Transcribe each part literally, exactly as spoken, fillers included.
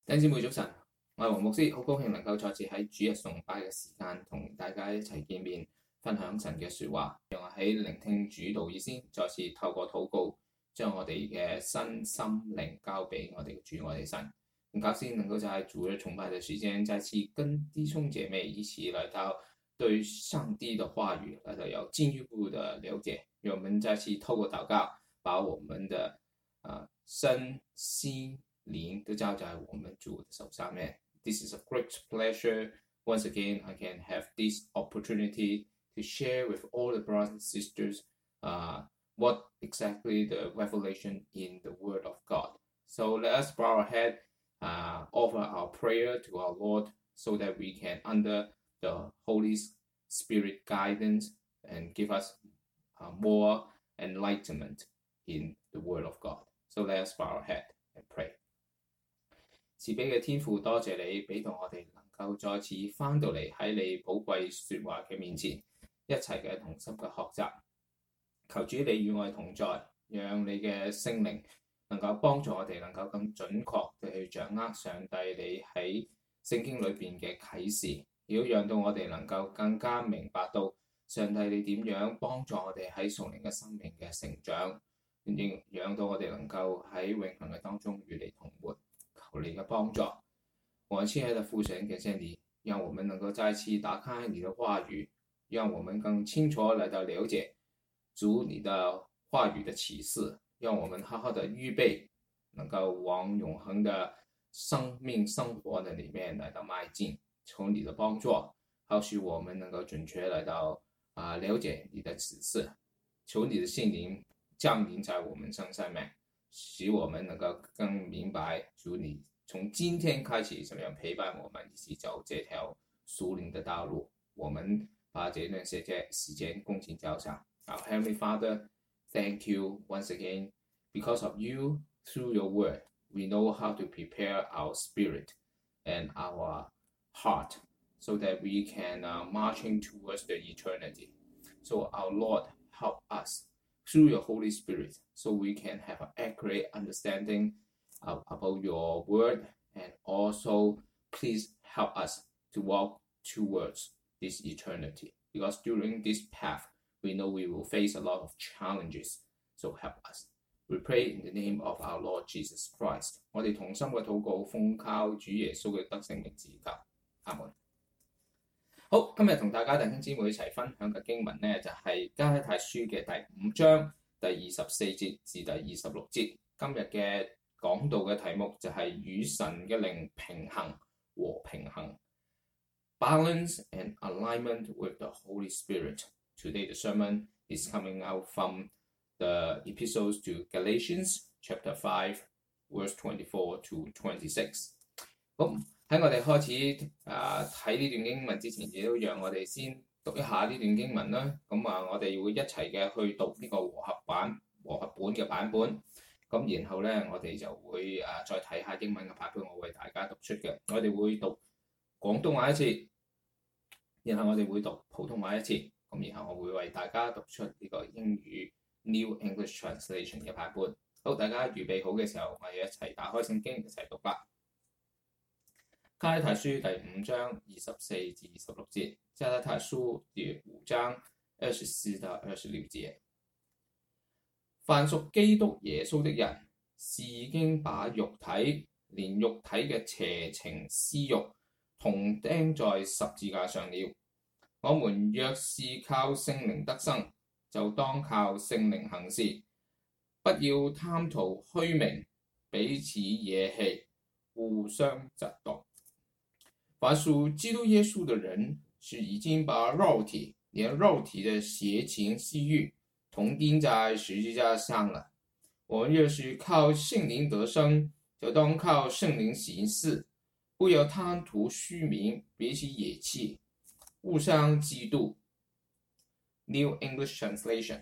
弟兄姊妹早晨，我係黃牧師，好高興能夠再次喺主日崇拜嘅時間同大家一齊見面，分享神嘅説話。讓我喺聆聽主道以先，再次透過禱告，將我哋嘅身心靈交俾我哋嘅主，我哋神。很高興能夠在主日崇拜嘅時間，再次跟弟兄姐妹一起來到對上帝的話語來到有進一步的了解。讓我們再次透過禱告，把我們的、呃、身心靈都交在我們主的手上面。This is a great pleasure. Once again, I can have this opportunity to share with all the brothers and sisters uh, what exactly the revelation in the Word of God. So let us bow our head, uh, offer our prayer to our Lord so that we can, under the Holy Spirit guidance, and give us uh, more enlightenment in the Word of God. So let us bow our head and pray.慈悲嘅天父，多謝你俾到我哋能夠再次翻到嚟喺你寶貴説話嘅面前，一齊嘅同心嘅學習。求主你與我哋同在，讓你嘅聖靈能夠幫助我哋能夠更準確地去掌握上帝你喺聖經裏邊嘅啟示，亦都讓到我哋能夠更加明白到上帝你點樣幫助我哋喺屬靈嘅生命嘅成長，亦讓到我哋能夠喺永恆嘅當中與你同活。求你的幫助，我親愛的父神，感謝你，讓我們能夠再次打開你的話語，讓我們更清楚來到了解主你的話語的啟示，讓我們好好的預備，能夠往永恆的生命生活的裡面來到邁進。求你的幫助，好使我們能夠準確來到啊、呃、了解你的指示。求你的聖靈降臨在我們身上面，使我們能夠更明白主你從今天開始怎樣陪伴我們一起走這條屬靈的道路。我們把這段時間時間恭敬交上。Our Heavenly Father, thank you once again. Because of you, through your word, we know how to prepare our spirit and our heart so that we can uh, marching towards the eternity. So our Lord, help us through your Holy Spirit, so we can have an accurate understanding of, about your word, and also please help us to walk towards this eternity. Because during this path, we know we will face a lot of challenges. So help us. We pray in the name of our Lord Jesus Christ. 我哋同心嘅禱告，奉靠主耶穌嘅得勝名字求，阿門。好，今日同大家弟兄姊妹一齊分享嘅經文呢，就係加拉太書嘅第五章第二十四節至第二十六節。今日嘅講道嘅題目就係與神嘅靈平衡和平衡 ，Balance and alignment with the Holy Spirit. Today the sermon is coming out from the epistles to Galatians chapter five, verse twenty-four to twenty-six. 好。喺我哋開始誒睇呢段經文之前，亦都讓我哋先讀一下呢段經文啦。咁啊，我哋會一齊嘅去讀呢個和合版、和合本嘅版本。咁然後咧，我哋就會誒、啊、再睇下英文嘅版本，我為大家讀出嘅。我哋會讀廣東話一次，然後我哋會讀普通話一次。咁然後我會為大家讀出呢個英語 New English Translation 嘅版本。好，大家預備好嘅時候，我哋一齊打開聖經一齊讀啦。加拉太書第五章二十四至二十六節，加拉太書第五章二十四到二十六節。凡屬基督耶穌的人，是已經把肉體連肉體嘅邪情私慾同釘在十字架上了。我們若是靠聖靈得生，就當靠聖靈行事，不要貪圖虛名，彼此惹氣，互相嫉妒。凡屬基督耶穌的人，是已經把肉體連肉體的邪情私慾同釘在十字架上了。我們若是靠聖靈得生，就當靠聖靈行事，不要貪圖虛名，彼此惹氣，互相嫉妒。New English Translation.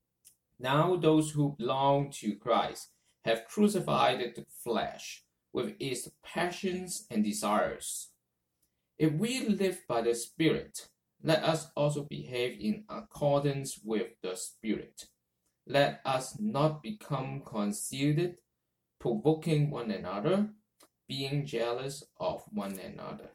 Now those who belong to Christ have crucified the flesh with its passions and desires.If we live by the Spirit, let us also behave in accordance with the Spirit. Let us not become conceited, provoking one another, being jealous of one another。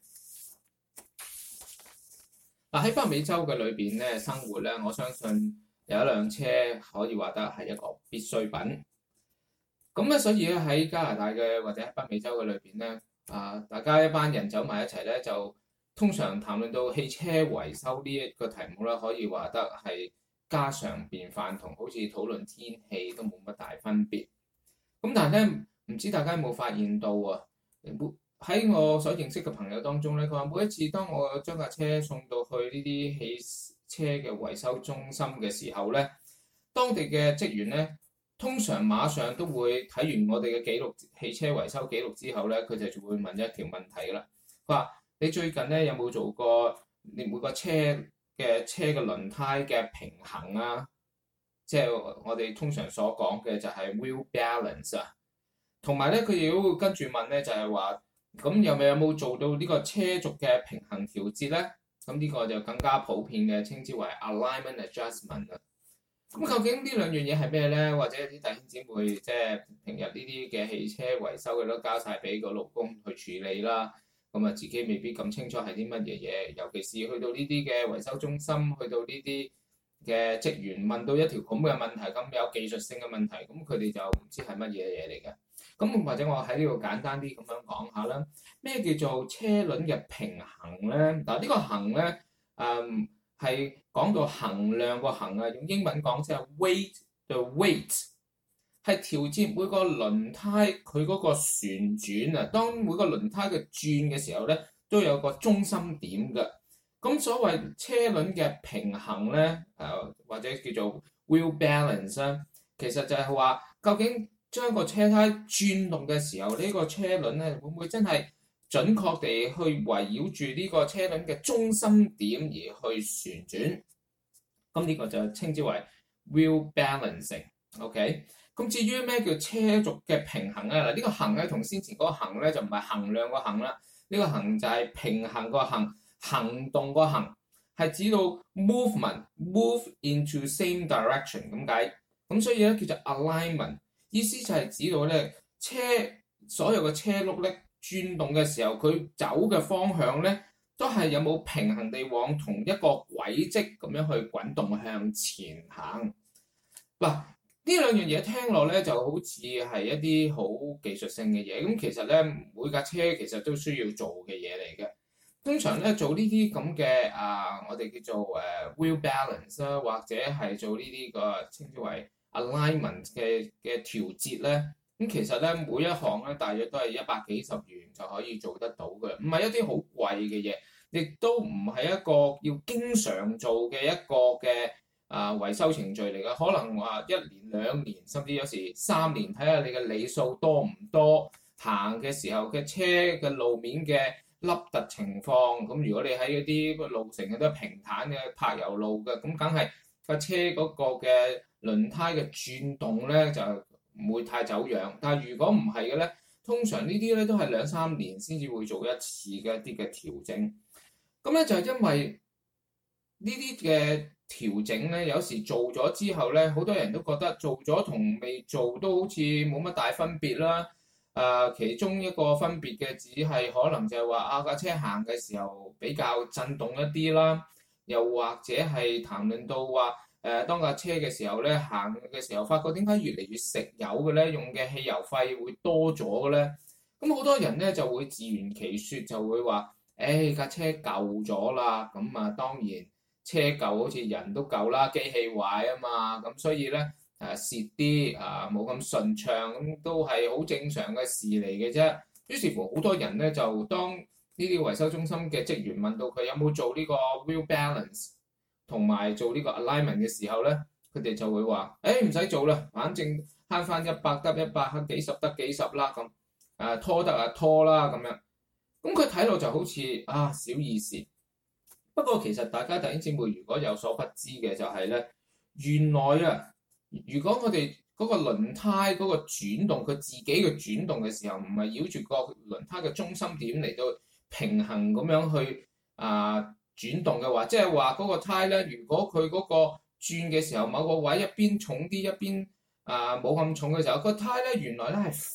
嗱喺北美洲嘅裏邊咧生活咧，我相信有一輛車可以話得係一個必需品。咁咧，所以咧喺加拿大嘅或者北美洲嘅裏邊咧，啊大家一班人走埋一齊咧，就通常談論到汽車維修呢一個題目咧，可以話得係家常便飯，同好似討論天氣都冇乜大分別。咁但係咧，唔知大家有冇發現到啊？喺我所認識嘅朋友當中咧，佢話每一次當我將架車送到去呢啲汽車嘅維修中心嘅時候咧，當地嘅職員咧，通常馬上都會睇完我哋嘅記錄，汽車維修記錄之後咧，佢就就會問一條問題啦。佢話：你最近咧有冇做過你每個車嘅車嘅輪胎嘅平衡啊？即係我哋通常所講嘅就係 wheel balance 啊。同埋咧，佢亦都會跟住問咧，就係話。咁又咪有冇做到呢個車軸嘅平衡調節咧？咁呢個就更加普遍嘅，稱之為 alignment adjustment 啦。咁究竟呢兩樣嘢係咩咧？或者啲弟兄姊妹即係平日呢啲嘅汽車維修嘅都交晒俾個老公去處理啦。咁啊，自己未必咁清楚係啲乜嘢嘢，尤其是去到呢啲嘅維修中心，去到呢啲嘅職員問到一條咁嘅問題，咁有技術性嘅問題，咁佢哋就唔知係乜嘢嘢嚟嘅。咁或者我喺呢度簡單啲咁樣講下啦，咩叫做車輪嘅平衡咧？嗱，呢個衡咧，誒係講到衡量個衡啊，用英文講即係 weight the weight， 係調節每個輪胎佢嗰個旋轉啊。當每個輪胎嘅轉嘅時候咧，都有個中心點嘅。咁所謂車輪嘅平衡咧，誒或者叫做 wheel balance 咧，其實就係話究竟將個車胎轉動嘅時候，呢個車輪咧會唔會真係準確地去圍繞住呢個車輪嘅中心點而去旋轉？咁呢個就稱之為 wheel balancing。OK， 咁至於咩叫車軸嘅平衡咧？嗱，呢個衡咧同先前嗰個衡咧就唔係衡量個衡啦，呢個衡就係平衡個衡，行動個衡，係指到 movement move into same direction 咁解。咁所以咧叫做 alignment。意思就係指到咧車所有嘅車轆咧轉動嘅時候，佢走嘅方向咧都係有冇平衡地往同一個軌跡咁樣去滾動向前行。嗱，呢兩樣嘢聽落咧就好似係一啲好技術性嘅嘢，咁其實咧每架車其實都需要做嘅嘢嚟嘅。通常咧做呢啲咁嘅啊，我哋叫做誒、uh, wheel balance 啦，或者係做呢啲個稱之為alignment 嘅嘅調節咧，咁其實咧每一項咧大約都係一百幾十元就可以做得到嘅，唔係一啲好貴嘅嘢，亦都唔係一個要經常做嘅一個嘅啊維修程序嚟嘅，可能話一年兩年，甚至有時三年，睇下你嘅里數多唔多，行嘅時候嘅車嘅路面嘅凹凸情況。咁如果你喺嗰啲路成日都係平坦嘅柏油路嘅，咁梗係架車嗰個嘅輪胎嘅轉動咧就唔會太走樣，但係如果唔係嘅咧，通常呢啲咧都係兩三年先至會做一次嘅一啲嘅調整。咁咧就係因為呢啲嘅調整咧，有時做咗之後咧，好多人都覺得做咗同未做都好似冇乜大分別啦。誒、呃，其中一個分別嘅只係可能就係話啊架車行嘅時候比較震動一啲啦，又或者係談論到話。誒、呃，當架車嘅時候咧，行嘅時候發覺點解越嚟越食油嘅咧？用嘅汽油費會多咗嘅咧。咁好多人咧就會自圓其説，就會話：誒、哎、架車舊咗啦，咁啊當然車舊好似人都舊啦，機器壞啊嘛，咁所以咧誒蝕啲啊冇咁順暢，咁都係好正常嘅事嚟嘅啫。於是乎好多人咧就當呢啲維修中心嘅職員問到佢有冇做呢個 wheel balance，同埋做呢個 alignment 嘅時候咧，佢哋就會話：誒唔使做啦，反正慳翻一百得一百，慳幾十得幾十啦咁，誒拖得啊拖啦咁樣。咁佢睇落就好似啊小意思。不過其實大家弟兄姊妹如果有所不知嘅就係咧，原來啊，如果我哋嗰個輪胎嗰個轉動，佢自己嘅轉動嘅時候，唔係繞住個輪胎嘅中心點嚟到平衡咁樣去啊。轉動嘅話，即係話嗰個胎咧，如果佢嗰個轉嘅時候，某個位一邊重啲，一邊啊冇咁重嘅時候，個胎咧原來咧係揈嘅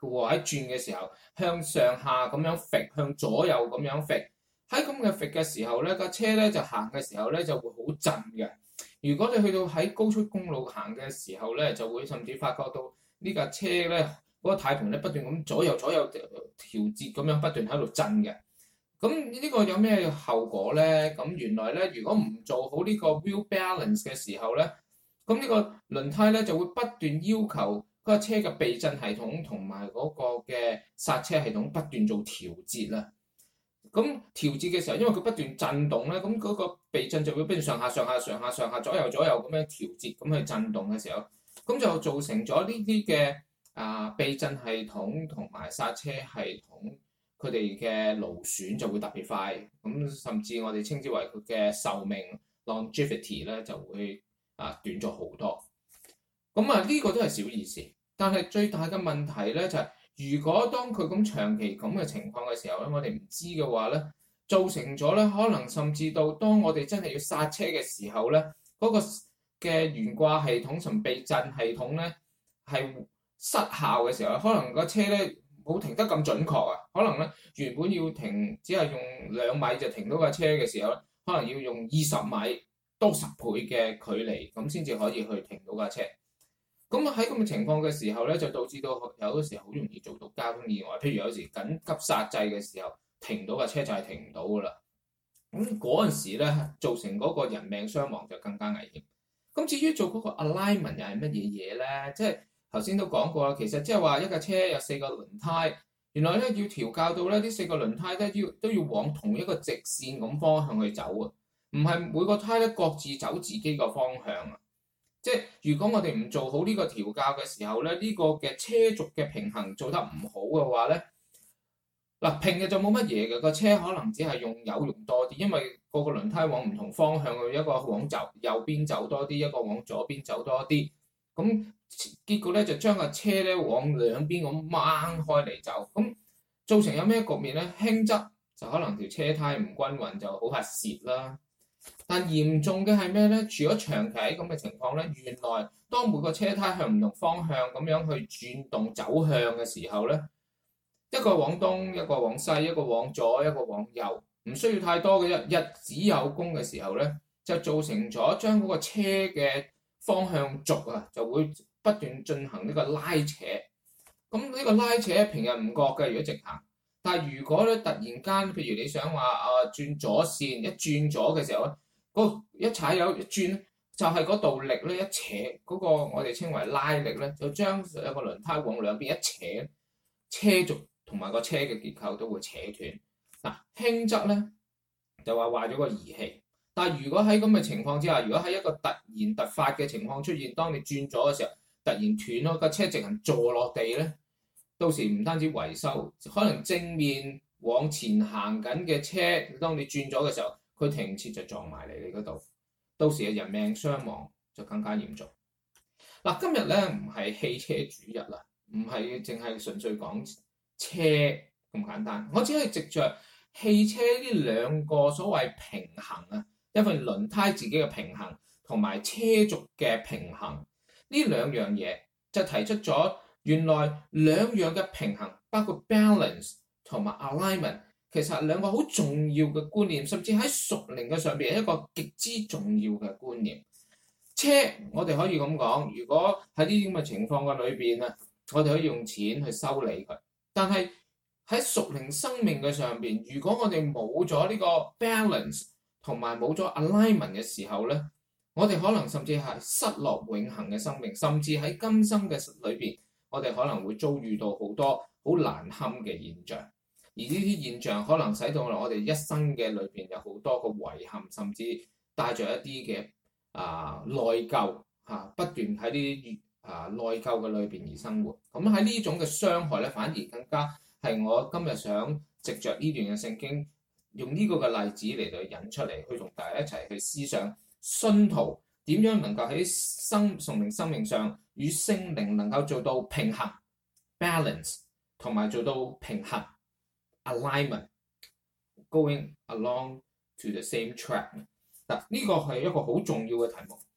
喎，喺轉嘅時候向上下咁樣揈，向左右咁樣揈。喺咁嘅揈嘅時候咧，架車咧就行嘅時候咧就會好震嘅。如果你去到喺高速公路行嘅時候咧，就會甚至發覺到呢架車咧嗰個軚盤咧不斷咁左右左右調節咁樣不斷喺度震嘅。咁呢個有咩後果咧？咁原來咧，如果唔做好呢個 wheel balance 嘅時候咧，咁呢個輪胎咧就會不斷要求嗰個車嘅避震系統同埋嗰個嘅剎車系統不斷做調節啦。咁調節嘅時候，因為佢不斷震動咧，咁嗰個避震就會不斷上下上下上下上下左右左右咁樣調節，咁去震動嘅時候，咁就造成咗呢啲嘅啊避震系統同埋剎車系統佢哋嘅勞損就會特別快，咁甚至我哋稱之為佢嘅壽命 longevity 咧就會啊短咗好多。咁啊呢個都係小意思，但係最大嘅問題咧就係、是。如果當佢咁長期咁嘅情況嘅時候咧，我哋唔知嘅話咧，造成咗咧，可能甚至到當我哋真係要剎車嘅時候咧，嗰、那個嘅懸掛系統同避震系統咧係失效嘅時候，可能個車咧冇停得咁準確啊，可能咧原本要停只係用兩米就停到架車嘅時候咧，可能要用二十米多十倍嘅距離咁先至可以去停到架車。咁喺咁嘅情況嘅時候咧，就導致到有時候好容易做到交通意外。譬如有時緊急剎掣嘅時候，停到架車就係停唔到噶啦。咁嗰陣時咧，造成嗰個人命傷亡就更加危險。咁至於做嗰個 alignment 又係乜嘢嘢咧？即係頭先都講過啦，其實即係話一架車有四個輪胎，原來咧要調校到咧呢四個輪胎咧要都要往同一個直線咁方向去走啊，唔係每個胎咧各自走自己個方向啊。即係如果我哋唔做好呢個調校嘅時候咧，呢、這個嘅車軸嘅平衡做得唔好嘅話咧，嗱平日就冇乜嘢嘅，個車可能只係用油用多啲，因為個個輪胎往唔同方向去，一個往走右邊走多啲，一個往左邊走多啲，咁結果咧就將個車咧往兩邊咁掹開嚟走，咁造成有咩局面咧？輕則就可能條車胎唔均勻，就好怕蝕啦。但嚴重嘅係咩咧？除咗長期咁嘅情況咧，原來當每個車胎向唔同方向咁樣去轉動走向嘅時候咧，一個往東，一個往西，一個往左，一個往右，唔需要太多嘅啫。日子有功嘅時候咧，就造成咗將嗰個車嘅方向軸啊，就會不斷進行呢個拉扯。咁呢個拉扯平日唔覺嘅，如果直行。但係如果咧突然間，譬如你想話啊轉左線，一轉咗嘅時候咧，嗰一踩油一轉，就係嗰度力咧一扯，嗰個我哋稱為拉力咧，就將有個輪胎往兩邊一扯，車軸同埋個車嘅結構都會扯斷。嗱，輕則咧就話壞咗個儀器，但係如果喺咁嘅情況之下，如果喺一個突然突發嘅情況出現，當你轉咗嘅時候，突然斷咗個車直行坐落地咧。到時唔單止維修，可能正面往前行緊嘅車，當你轉咗嘅時候，佢停唔切就撞埋嚟你嗰度，到時嘅人命傷亡就更加嚴重。嗱，今日咧唔係汽車主日啦，唔係淨係純粹講車咁簡單，我只係藉着汽車呢兩個所謂平衡啊，一份輪胎自己嘅平衡同埋車軸嘅平衡呢兩樣嘢，就提出咗。原來兩樣嘅平衡，包括 balance 同埋 alignment，其實係兩個好重要嘅觀念，甚至喺屬靈嘅上邊係一個極之重要嘅觀念。車我哋可以咁講，如果喺呢啲咁嘅情況嘅裏邊啊，我哋可以用錢去修理佢。但係喺屬靈生命嘅上邊，如果我哋冇咗呢個 balance 同埋冇咗 alignment 嘅時候咧，我哋可能甚至係失落永恆嘅生命，甚至喺今生嘅裏邊。我哋可能會遭遇到好多好難堪嘅現象，而呢啲現象可能使到我哋一生嘅裏邊有好多個遺憾，甚至帶着一啲嘅啊內疚嚇、啊，不斷喺啲啊內疚嘅裏邊而生活。咁喺呢種嘅傷害咧，反而更加係我今日想藉着呢段嘅聖經，用呢個嘅例子嚟到引出嚟，去同大家一齊去思想信徒點樣能夠喺生屬靈生命上與聖靈能夠做到平衡 balance， 同埋做到平衡 alignment going along to the same track。嗱，呢個係一個好重要嘅題目。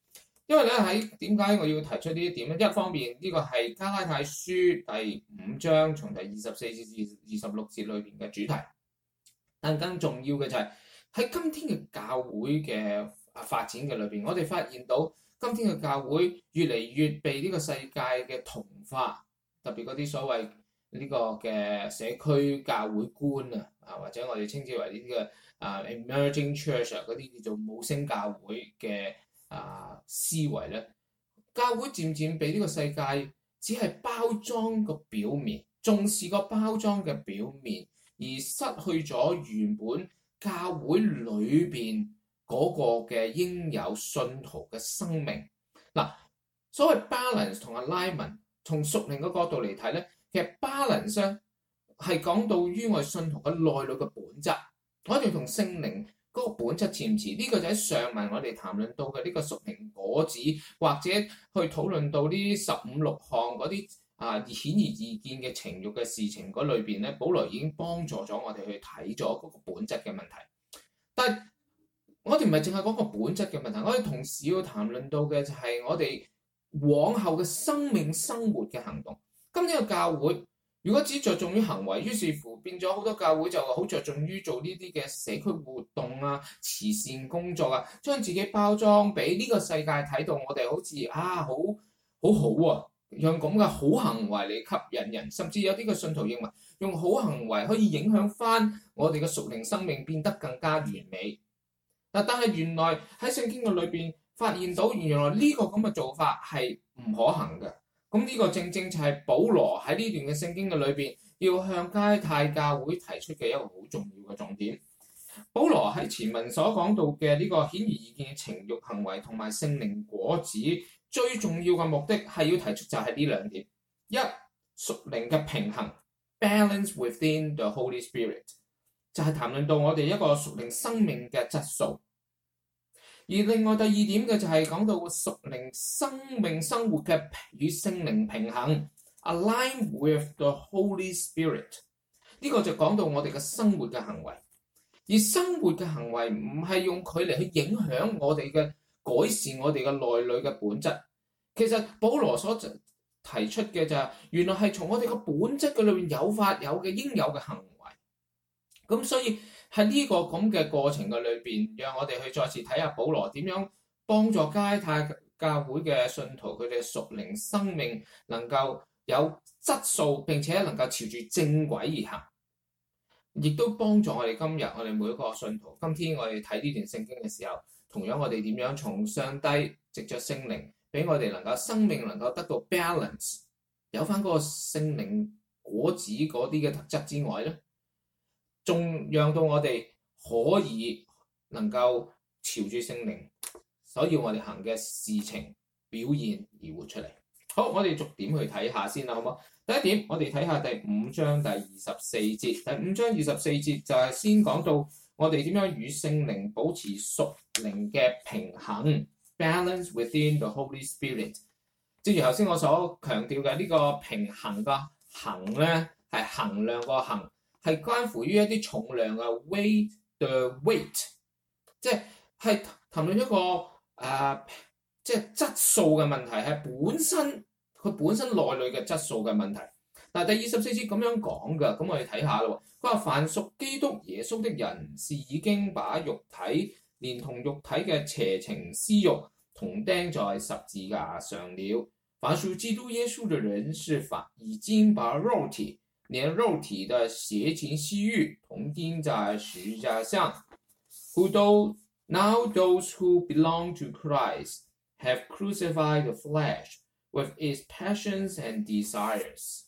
因為咧喺點解我要提出呢一點咧？一方面呢個係加拉太書第五章從第二十四至二十六節裏邊嘅主題，但更重要嘅就係喺今天嘅教會嘅發展嘅裏邊，我哋發現到今天嘅教會越嚟越被呢個世界嘅同化，特別嗰啲所謂呢個嘅社區教會觀啊，啊或者我哋稱之為呢啲嘅啊 emerging church 嗰啲叫做無聲教會嘅啊思維咧，教會漸漸被呢個世界只係包裝個表面，重視個包裝嘅表面，而失去咗原本教會裏邊嗰個嘅應有信徒嘅生命。嗱，所謂 balance 同 alignment， 從屬靈嘅角度嚟睇咧，其實 balance 咧係講到於我哋信徒嘅內裏嘅本質，我哋同聖靈嗰個本質似唔似？呢、這個就喺上文我哋談論到嘅呢個屬靈果子，或者去討論到呢十五六項嗰啲啊顯而易見嘅情慾嘅事情嗰裏邊咧，保羅已經幫助咗我哋去睇咗嗰個本質嘅問題。但係我哋唔係淨係講個本質嘅問題，我哋同時要談論到嘅就係我哋往後嘅生命生活嘅行動。今天嘅教會如果只着重於行為，於是乎變咗好多教會就好着重於做呢啲嘅社區活動啊、慈善工作啊，將自己包裝俾呢個世界睇到我哋好似啊好好好啊，用咁嘅好行為嚟吸引人，甚至有啲嘅信徒認為用好行為可以影響翻我哋嘅屬靈生命變得更加完美。嗱，但係原來喺聖經嘅裏邊發現到，原來呢個咁嘅做法係唔可行嘅。咁呢個正正就係保羅喺呢段嘅聖經嘅裏邊，要向加拉太教會提出嘅一個好重要嘅重點。保羅喺前文所講到嘅呢個顯而易見嘅情慾行為同埋聖靈果子，最重要嘅目的係要提出就係呢兩點：一、屬靈嘅平衡 （balance within the Holy Spirit），就係談論到我哋一個屬靈生命嘅質素。而另外第二點嘅就係講到屬靈生命生活嘅與聖靈平衡 ，align with the Holy Spirit。呢個就講到我哋嘅生活嘅行為，而生活嘅行為唔係用佢嚟去影響我哋嘅改善我哋嘅內裏嘅本質。其實保羅所提出嘅就係、是、原來係從我哋嘅本質嘅裏邊有法有嘅應有嘅行為。咁所以喺呢個咁嘅過程嘅裏邊，讓我哋去再次睇下保羅點樣幫助加拉太教會嘅信徒，佢哋屬靈生命能夠有質素，並且能夠朝住正軌而行，亦都幫助我哋今日我哋每一個信徒。今天我哋睇呢段聖經嘅時候，同樣我哋點樣從上帝藉着聖靈，俾我哋能夠生命能夠得到 balance， 有翻嗰個聖靈果子嗰啲嘅特質之外咧，仲讓到我哋可以能夠朝住聖靈所要我哋行嘅事情表現而活出嚟。好，我哋逐點去睇下先啦，好唔好？第一點，我哋睇下第五章第二十四節。第五章二十四節就係先講到我哋點樣與聖靈保持屬靈嘅平衡 （balance within the Holy Spirit）。正如頭先我所強調嘅呢個平衡嘅衡咧，係衡量個衡。係關乎於一啲重量嘅 weight the weight， 即係係談論一個誒、呃，即係質素嘅問題，係本身佢本身內裏嘅質素嘅問題。嗱，第二十四節咁樣講㗎，咁我哋睇下咯。佢話：凡屬基督耶穌的人，是已經把肉體連同肉體嘅邪情私慾同釘在十字架上了。凡屬基督耶穌的人，是法已經把肉體連肉體的邪情私慾同釘在十字架上。Who do now those who belong to Christ have crucified the flesh with its passions and desires。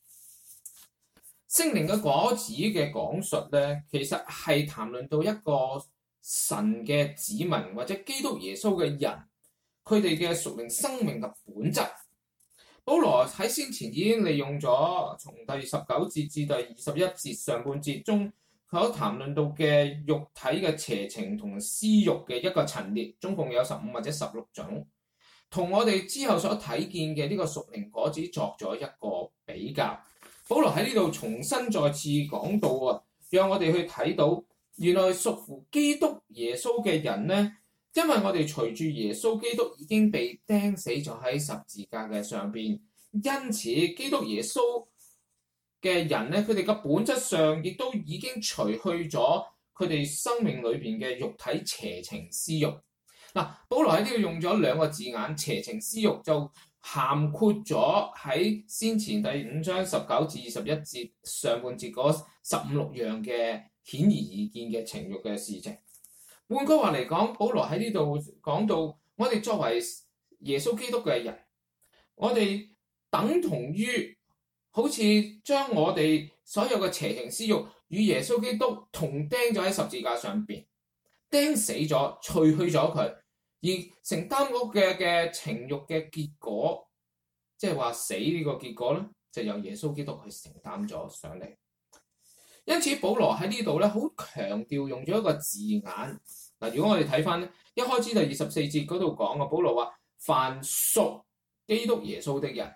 聖靈嘅果子嘅講述咧，其實係談論到一個神嘅子民或者基督耶穌嘅人，佢哋嘅屬靈生命嘅本質。保羅喺先前已經利用咗從第十九節至第二十一節上半節中所談論到嘅肉體嘅邪情同私慾嘅一個陳列，總共有十五或者十六種，同我哋之後所睇見嘅呢個屬靈果子作咗一個比較。保羅喺呢度重新再次講到啊，讓我哋去睇到原來屬乎基督耶穌嘅人咧， 因為我哋隨住耶穌基督已經被釘死咗喺十字架嘅上邊，因此基督耶穌嘅人咧，佢哋嘅本質上亦都已經除去咗佢哋生命裏邊嘅肉體邪情私慾。嗱，保羅喺呢度用咗兩個字眼，邪情私慾就涵括咗喺先前第五章十九至二十一節上半節嗰十五六樣嘅顯而易見嘅情慾嘅事情。換句話嚟講，保羅喺呢度講到，我哋作為耶穌基督嘅人，我哋等同於好似將我哋所有嘅邪情私慾與耶穌基督同釘咗喺十字架上邊，釘死咗，除去咗佢，而承擔嗰嘅嘅情慾嘅結果，即係話死呢個結果咧，就由耶穌基督去承擔咗上嚟。因此，保羅喺呢度咧好強調用咗一個字眼。嗱，如果我哋睇翻咧，一開始第二十四節嗰度講嘅，保羅話：凡屬基督耶穌的人。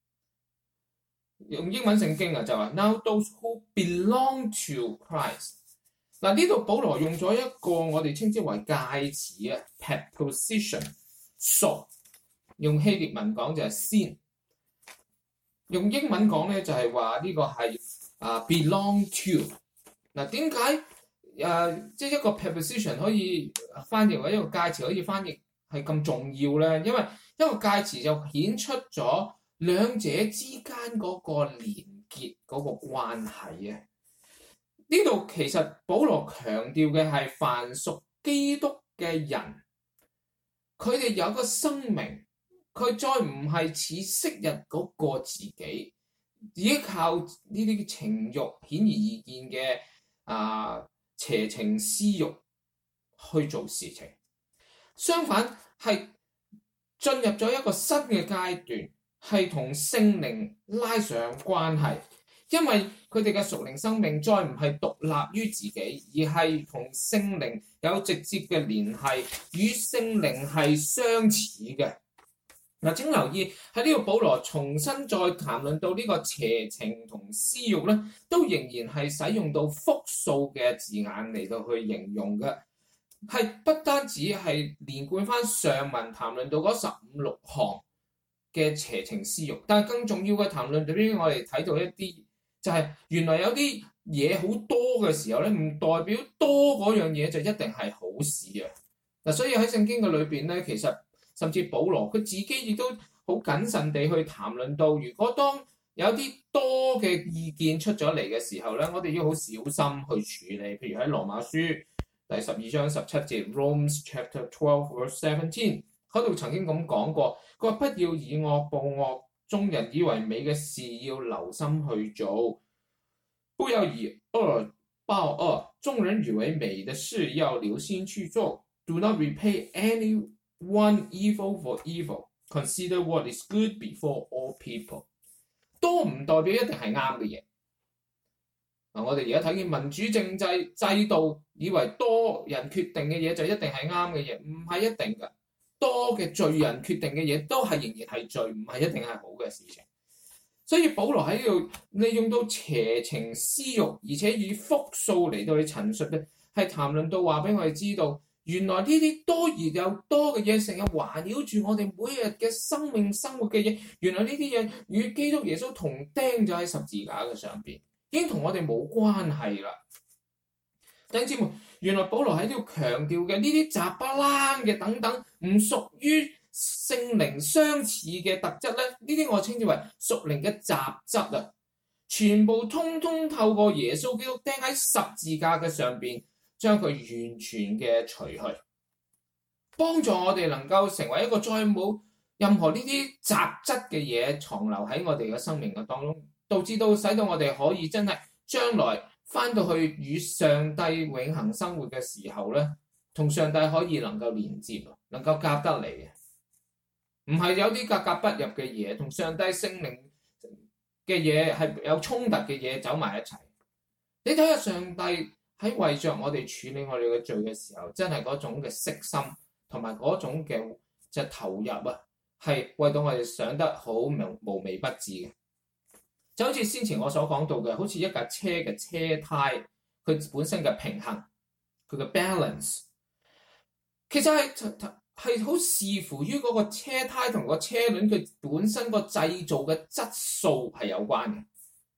用英文聖經啊，就話 Now those who belong to Christ。嗱，呢度保羅用咗一個我哋稱之為介詞啊 preposition 屬，用希臘文講就係先，用英文講咧就係話呢個係啊 belong to。嗱，點解誒即係一個 preposition 可以翻譯或者一個介詞可以翻譯係咁重要咧？因為一個介詞就顯出咗兩者之間嗰個連結嗰個關係啊！呢度其實保羅強調嘅係凡屬基督嘅人，佢哋有個生命，佢再唔係似昔日嗰個自己，自己靠呢啲情慾顯而易見嘅啊邪情私慾去做事情，相反係進入咗一個新嘅階段。係同聖靈拉上關係，因為佢哋嘅屬靈生命再唔係獨立於自己，而係同聖靈有直接嘅聯繫，與聖靈係相似嘅。嗱，請留意喺呢個保羅重新再談論到呢個邪情同私慾咧，都仍然係使用到複數嘅字眼嚟到去形容嘅，係不單止係連貫翻上文談論到嗰十五六項嘅邪情私慾，但係更重要嘅談論裏邊，我哋睇到一啲就係、是、原來有啲嘢好多嘅時候咧，唔代表多嗰樣嘢就一定係好事啊！嗱，所以喺聖經嘅裏邊咧，其實甚至保羅佢自己亦都好謹慎地去談論到，如果當有啲多嘅意見出咗嚟嘅時候咧，我哋要好小心去處理。譬如喺羅馬書第十二章十七節 ，Romans chapter twelve verse seventeen。嗰度曾經咁講過，佢話不要以惡報惡，眾人以為美嘅事要留心去做；不要以惡報惡，眾人以為美嘅事要留心去做。Do not repay anyone evil for evil. Consider what is good before all people。多唔代表一定係啱嘅嘢。嗱，我哋而家睇見民主政制制度，以為多人決定嘅嘢就一定係啱嘅嘢，唔係一定㗎。多嘅罪人決定嘅嘢都係仍然係罪，唔係一定係好嘅事情。所以保羅喺呢度利用到邪情私慾，而且以複數嚟到去陳述咧，係談論到話俾我哋知道，原來呢啲多而又多嘅嘢，成日環繞住我哋每日嘅生命生活嘅嘢，原來呢啲嘢與基督耶穌同釘咗喺十字架嘅上邊，已經同我哋冇關係啦。弟兄姊妹，原來保羅喺度強調嘅呢啲雜不楞嘅等等，唔屬於聖靈相似嘅特質咧，呢啲我稱之為屬靈嘅雜質啊，全部通通透過耶穌基督釘喺十字架嘅上邊，將佢完全嘅除去，幫助我哋能夠成為一個再冇任何呢啲雜質嘅嘢藏留喺我哋嘅生命嘅當中，導致到使到我哋可以真係將來翻到去與上帝永恆生活嘅時候咧，同上帝可以能夠連接，能夠夾得嚟嘅，唔係有啲格格不入嘅嘢，同上帝聖靈嘅嘢係有衝突嘅嘢走埋一齊。你睇下上帝喺為着我哋處理我哋嘅罪嘅時候，真係嗰種嘅悉心同埋嗰種嘅即係投入啊，係為到我哋想得好無無微不至嘅。就好似先前我所講到嘅，好似一架車嘅車胎，佢本身嘅平衡，佢嘅 balance， 其實係係好視乎於嗰個車胎同個車輪佢本身個製造嘅質素係有關嘅。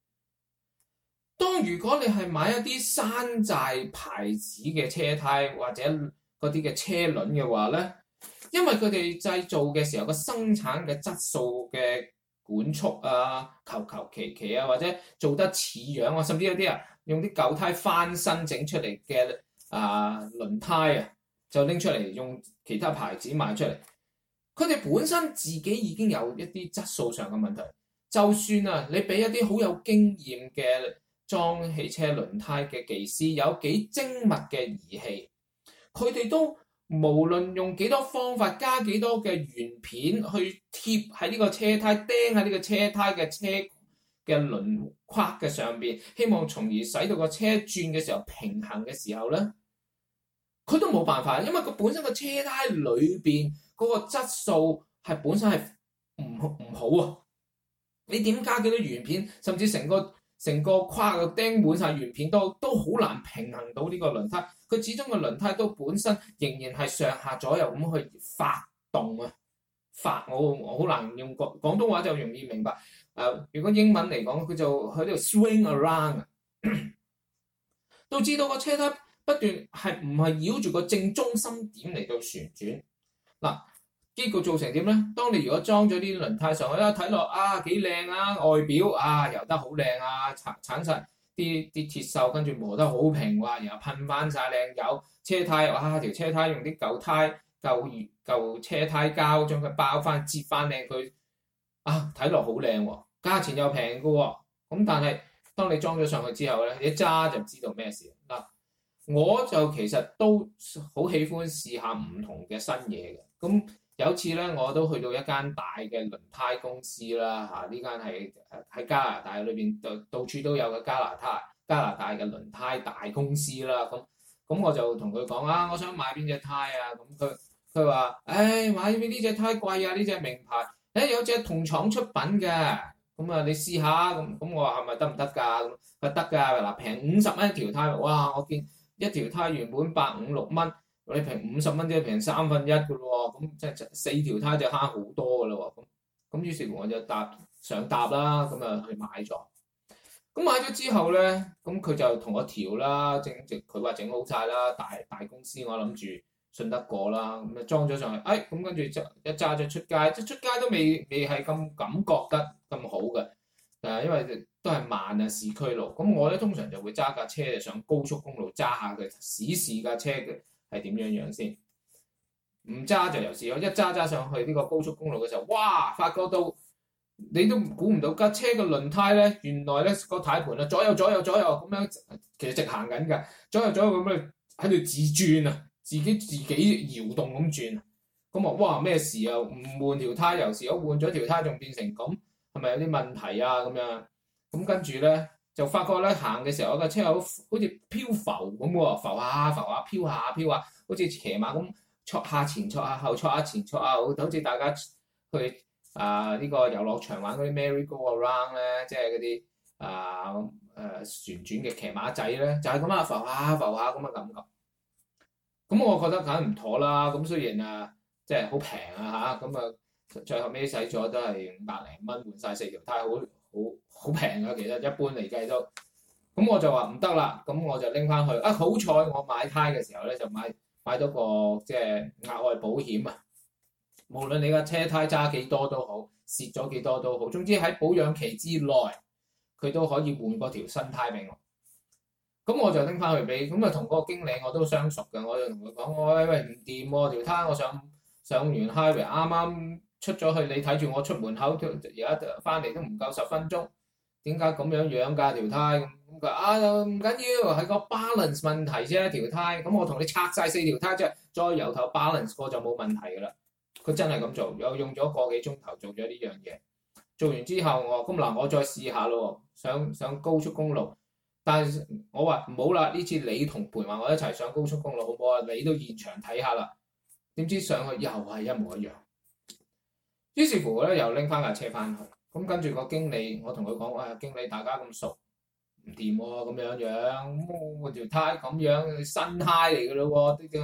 當如果你係買一啲山寨牌子嘅車胎或者嗰啲嘅車輪嘅話咧，因為佢哋製造嘅時候個生產嘅質素嘅管束啊，求求其其啊，或者做得似樣啊，甚至有啲啊用啲舊胎翻新整出嚟嘅啊輪胎啊，就拎出嚟用其他牌子賣出嚟。佢哋本身自己已經有一啲質素上嘅問題，就算啊你俾一啲好有經驗嘅裝汽車輪胎嘅技師，有幾精密嘅儀器，佢哋都無論用幾多方法，加幾多嘅圓片去貼喺呢個車胎，釘喺呢個車胎嘅車嘅輪框嘅上邊，希望從而使到個車轉嘅時候平衡嘅時候咧，佢都冇辦法，因為佢本身個車胎裏邊嗰個質素係本身係唔唔好啊！你點加幾多圓片，甚至成個成個框個釘滿晒圓片都都好難平衡到呢個輪胎。佢始終個輪胎都本身仍然係上下左右咁去發動啊！發我我好難用廣廣東話就容易明白。誒、呃，如果英文嚟講，佢就喺度 swing around 啊，都知道個車胎不斷係唔係繞住個正中心點嚟到旋轉嗱。結果造成點咧？當你如果裝咗啲輪胎上去啦，睇落啊幾靚啊，外表啊油得好靚啊，鏟鏟曬啲啲鐵鏽，跟住磨得好平滑，然後噴翻晒靚油，車胎哇條車胎用啲舊胎舊舊車胎膠將佢包翻摺翻靚佢啊，睇落好靚喎，價錢又平嘅喎，咁但係當你裝咗上去之後咧，你一揸就知道咩事嗱。我就其實都好喜歡試下唔同嘅新嘢嘅，咁。有次咧，我都去到一間大嘅輪胎公司啦，嚇呢間係喺加拿大裏邊，到到處都有嘅加拿大加拿大嘅輪胎大公司啦。咁咁我就同佢講啊，我想買邊隻胎啊？咁佢佢話：，唉，買邊呢隻胎貴啊？呢隻名牌，誒有隻同廠出品嘅，咁啊你試下。咁咁我話係咪得唔得㗎？咁佢得㗎，嗱平五十蚊一條胎，哇！我見一條胎原本百五六蚊。你平五十蚊即係平三分一嘅咯喎，咁即係四條胎就慳好多嘅咯喎，咁咁於是乎我就搭上搭啦，咁啊去買咗。咁買咗之後咧，咁佢就同我調啦，整直佢話整好晒啦，大大公司我諗住信得過啦，咁啊裝咗上去，哎咁跟住就一揸咗出街，即出街都未未係咁感覺得咁好嘅，誒因為都係慢啊市區路，咁我咧通常就會揸架車上高速公路揸下佢試試架車嘅。係點樣樣先？唔揸就由試，我一揸揸上去呢個高速公路嘅時候，哇！發覺到你都估唔到架車嘅輪胎咧，原來咧個軚盤啊，左右左右左右咁樣，其實直行緊㗎，左右左右咁樣喺度自轉啊，自己自己搖動咁轉。咁啊，哇！咩事啊？唔換條胎又試，我換咗條胎仲變成咁，係咪有啲問題啊？咁樣咁跟住咧。就發覺咧行嘅時候，架車好好似漂浮咁喎，浮下浮下，飄下飄下，好似騎馬咁，戳下前戳下後，戳下前戳下後，好似大家去啊呢、這個遊樂場玩嗰啲 Merry Go Around 咧，即係嗰啲啊誒旋轉嘅騎馬仔咧，就係咁啊，浮下浮下咁嘅感覺。咁我覺得梗係唔妥啦。咁雖然啊，即係好平啊嚇，咁啊最後尾使咗都係五百零蚊換晒四條胎，好〜好好平啊，其實一般嚟計都，咁我就話唔得啦，咁我就拎翻去啊。好彩我買胎嘅時候咧，就買買到個即係額外保險啊。無論你架車胎揸幾多都好，蝕咗幾多都好，總之喺保養期之內，佢都可以換嗰條新胎俾我。咁我就拎翻去俾，咁啊同嗰個經理我都相熟嘅，我就同佢講：喂喂唔掂喎，條胎我上上完 highway 啱啱。出咗去，你睇住我出門口，而家翻嚟都唔夠十分鐘，點解咁樣樣㗎條胎？咁咁佢啊唔緊要，係個 balance 問題啫條胎。咁我同你拆晒四條胎之後，再由頭 balance 過就冇問題㗎啦。佢真係咁做，又用咗個幾鐘頭做咗呢樣嘢。做完之後我話咁嗱，我再試下咯，上上高速公路。但係我話唔好啦，呢次你同陪埋我一齊上高速公路好唔好啊？你都現場睇下啦。點知上去又係一模一樣。於是乎咧，又拎翻架車翻去，咁跟住個經理，我同佢講：哇，經理大家咁熟，唔掂喎，咁樣樣，咁條胎咁樣新胎嚟嘅咯喎，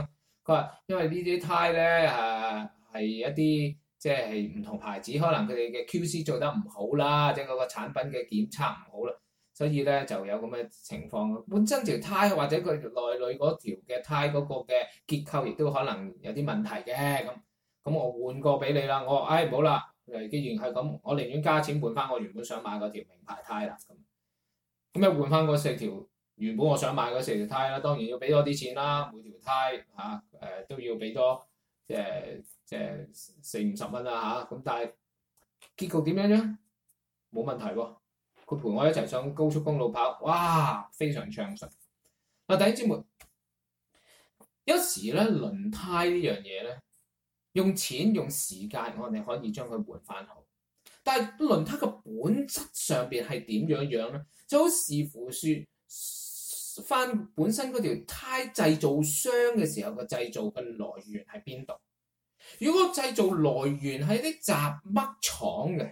佢話因為呢啲胎咧誒係一啲即係唔同牌子，可能佢哋嘅 Q C 做得唔好啦，即係嗰個產品嘅檢測唔好啦，所以咧就有咁嘅情況。本身條胎或者佢內裏嗰條嘅胎嗰個嘅結構亦都可能有啲問題嘅咁。咁我換過俾你啦，我話唉唔好啦，誒既然係咁，我寧願加錢換翻我原本想買嗰條名牌胎啦。咁咁又換翻嗰四條原本我想買嗰四條胎啦，當然要俾多啲錢啦，每條胎嚇誒、啊呃、都要俾多即係即係四五十蚊啦嚇。咁、啊、但係結局點樣啫？冇問題喎，佢陪我一齊上高速公路跑，哇非常暢順。嗱，弟兄姊妹，有時咧輪胎呢樣嘢咧。用錢用時間，我哋可以將佢換翻好。但係輪胎嘅本質上邊係點樣樣咧？就好視乎説翻本身嗰條胎製造商嘅時候嘅製造嘅來源喺邊度？如果製造來源係啲雜嘜廠嘅，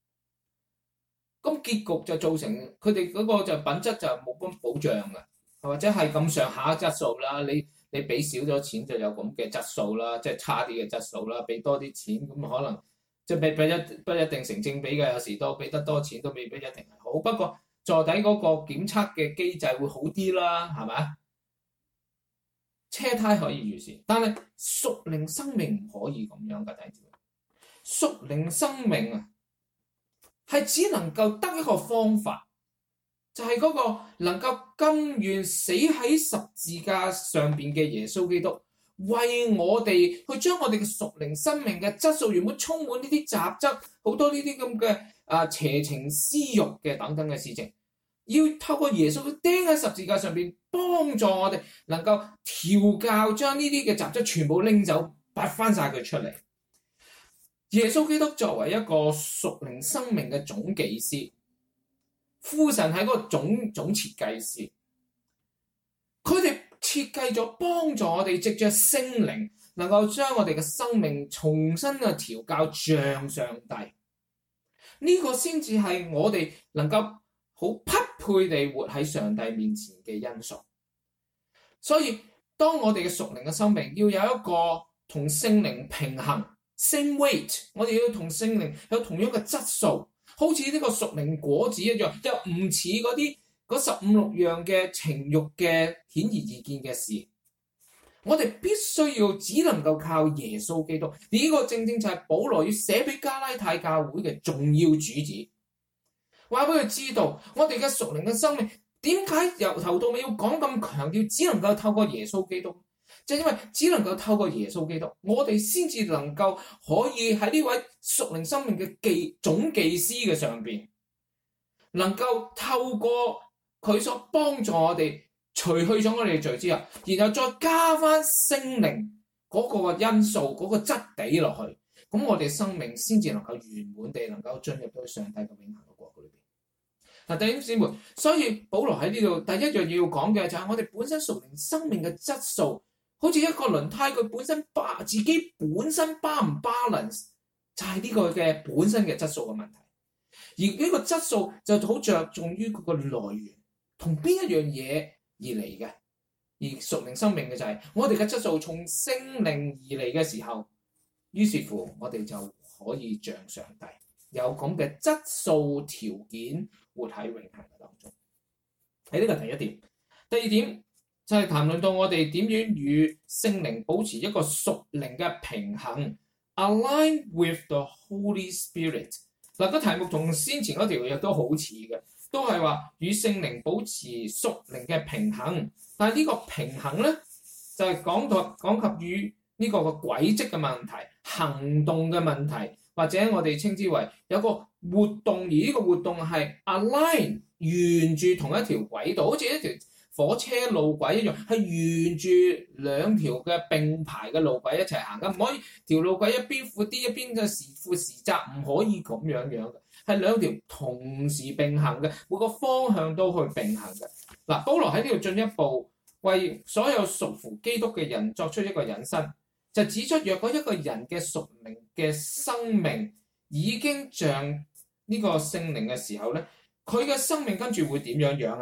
咁結局就造成佢哋嗰個就品質就冇咁保障嘅，或者係咁上下質素啦。你你俾少咗錢就有咁嘅質素啦，即係差啲嘅質素啦。俾多啲錢咁可能即係俾俾一不一定成正比嘅，有時多俾得多錢都未必一定係好。不過座底嗰個檢測嘅機制會好啲啦，係咪？車胎可以預示，但係屬靈生命唔可以咁樣嘅，弟兄姊妹。屬靈生命啊，係只能夠得一個方法。就係嗰個能夠甘願死喺十字架上邊嘅耶穌基督，為我哋去將我哋嘅屬靈生命嘅質素原本充滿呢啲雜質，好多呢啲咁嘅啊邪情私欲嘅等等嘅事情，要透過耶穌釘喺十字架上邊，幫助我哋能夠調教，將呢啲嘅雜質全部拎走，拔翻晒佢出嚟。耶穌基督作為一個屬靈生命嘅總技師。父神係嗰個總總設計師，佢哋設計咗幫助我哋藉着聖靈，能夠將我哋嘅生命重新嘅調教像上帝。呢、這個先至係我哋能夠好匹配地活喺上帝面前嘅因素。所以當我哋嘅屬靈嘅生命要有一個同聖靈平衡 same weight， 我哋要同聖靈有同樣嘅質素。好似呢個屬靈果子一樣，又唔似嗰啲嗰十五六樣嘅情慾嘅顯而易見嘅事。我哋必須要只能夠靠耶穌基督。呢、這個正正就係保羅要寫俾加拉太教會嘅重要主旨。話俾佢知道，我哋嘅屬靈嘅生命點解由頭到尾要講咁強調，只能夠透過耶穌基督。就係因為只能夠透過耶穌基督，我哋先至能夠可以喺呢位屬靈生命嘅技總技師嘅上邊，能夠透過佢所幫助我哋除去咗我哋嘅罪之後，然後再加翻聖靈嗰個因素嗰、嗰個質地落去，咁我哋生命先至能夠圓滿地能夠進入到上帝嘅永恆嘅國度裏邊。嗱，弟兄姊妹，所以保羅喺呢度第一樣要講嘅就係我哋本身屬靈生命嘅質素。好似一個輪胎，佢本身巴自己本身巴唔 balance，就係呢個嘅本身嘅質素嘅問題。而呢個質素就好着重於佢個來源，同邊一樣嘢而嚟嘅。而屬靈生命嘅就係、是、我哋嘅質素從聖靈而嚟嘅時候，於是乎我哋就可以像上帝有咁嘅質素條件活喺永恆嘅當中。喺呢個第一點，第二點。就係談論到我哋點樣與聖靈保持一個屬靈嘅平衡 ，align with the Holy Spirit。嗱，個題目同先前嗰條亦都好似嘅，都係話與聖靈保持屬靈嘅平衡。但係呢個平衡咧，就係、是、講到講及與呢個個軌跡嘅問題、行動嘅問題，或者我哋稱之為有個活動，而呢個活動係 align 沿住同一條軌道，好似一條火車路軌一樣，係沿住兩條嘅並排嘅路軌一齊行嘅，唔可以條路軌一邊闊啲，一邊嘅時闊時窄，唔可以咁樣樣嘅，係兩條同時並行嘅，每個方向都去並行嘅。嗱，保羅喺呢度進一步為所有屬乎基督嘅人作出一個引申，就指出若果一個人嘅屬靈嘅生命已經像呢個聖靈嘅時候咧，佢嘅生命跟住會點樣樣啊？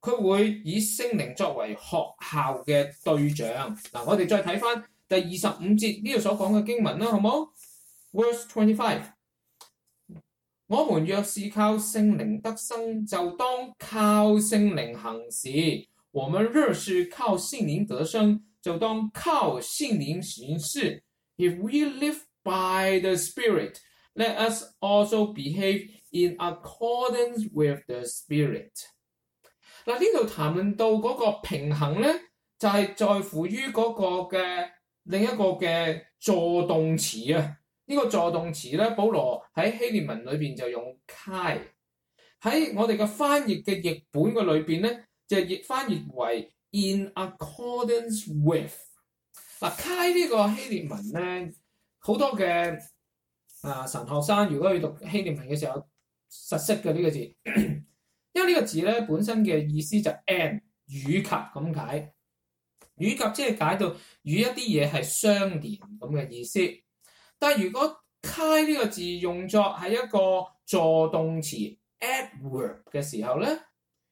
佢會以聖靈作為學校嘅對象。嗱，我哋再睇翻第二十五節呢度所講嘅經文啦，好冇 ？Verse twenty-five， 我們若是靠聖靈得生，就當靠聖靈行事；我們若是靠聖靈得生，就當靠聖靈行事。If we live by the Spirit, let us also behave in accordance with the Spirit。嗱，呢度談論到嗰個平衡咧，就係、是、在乎於嗰個嘅另一個嘅助動詞啊。呢、這個助動詞咧，保羅喺希臘文裏邊就用 kai， 喺我哋嘅翻譯嘅譯本嘅裏邊咧，就譯翻譯為 in accordance with。嗱 kai 呢個希臘文咧，好多嘅啊神學生如果去讀希臘文嘅時候，實識嘅呢個字。因為呢個字咧本身嘅意思就 and 與及咁解，與及即係解到與一啲嘢係相連咁嘅意思。但係如果 kai 呢個字用作係一個助動詞 adverb 嘅時候咧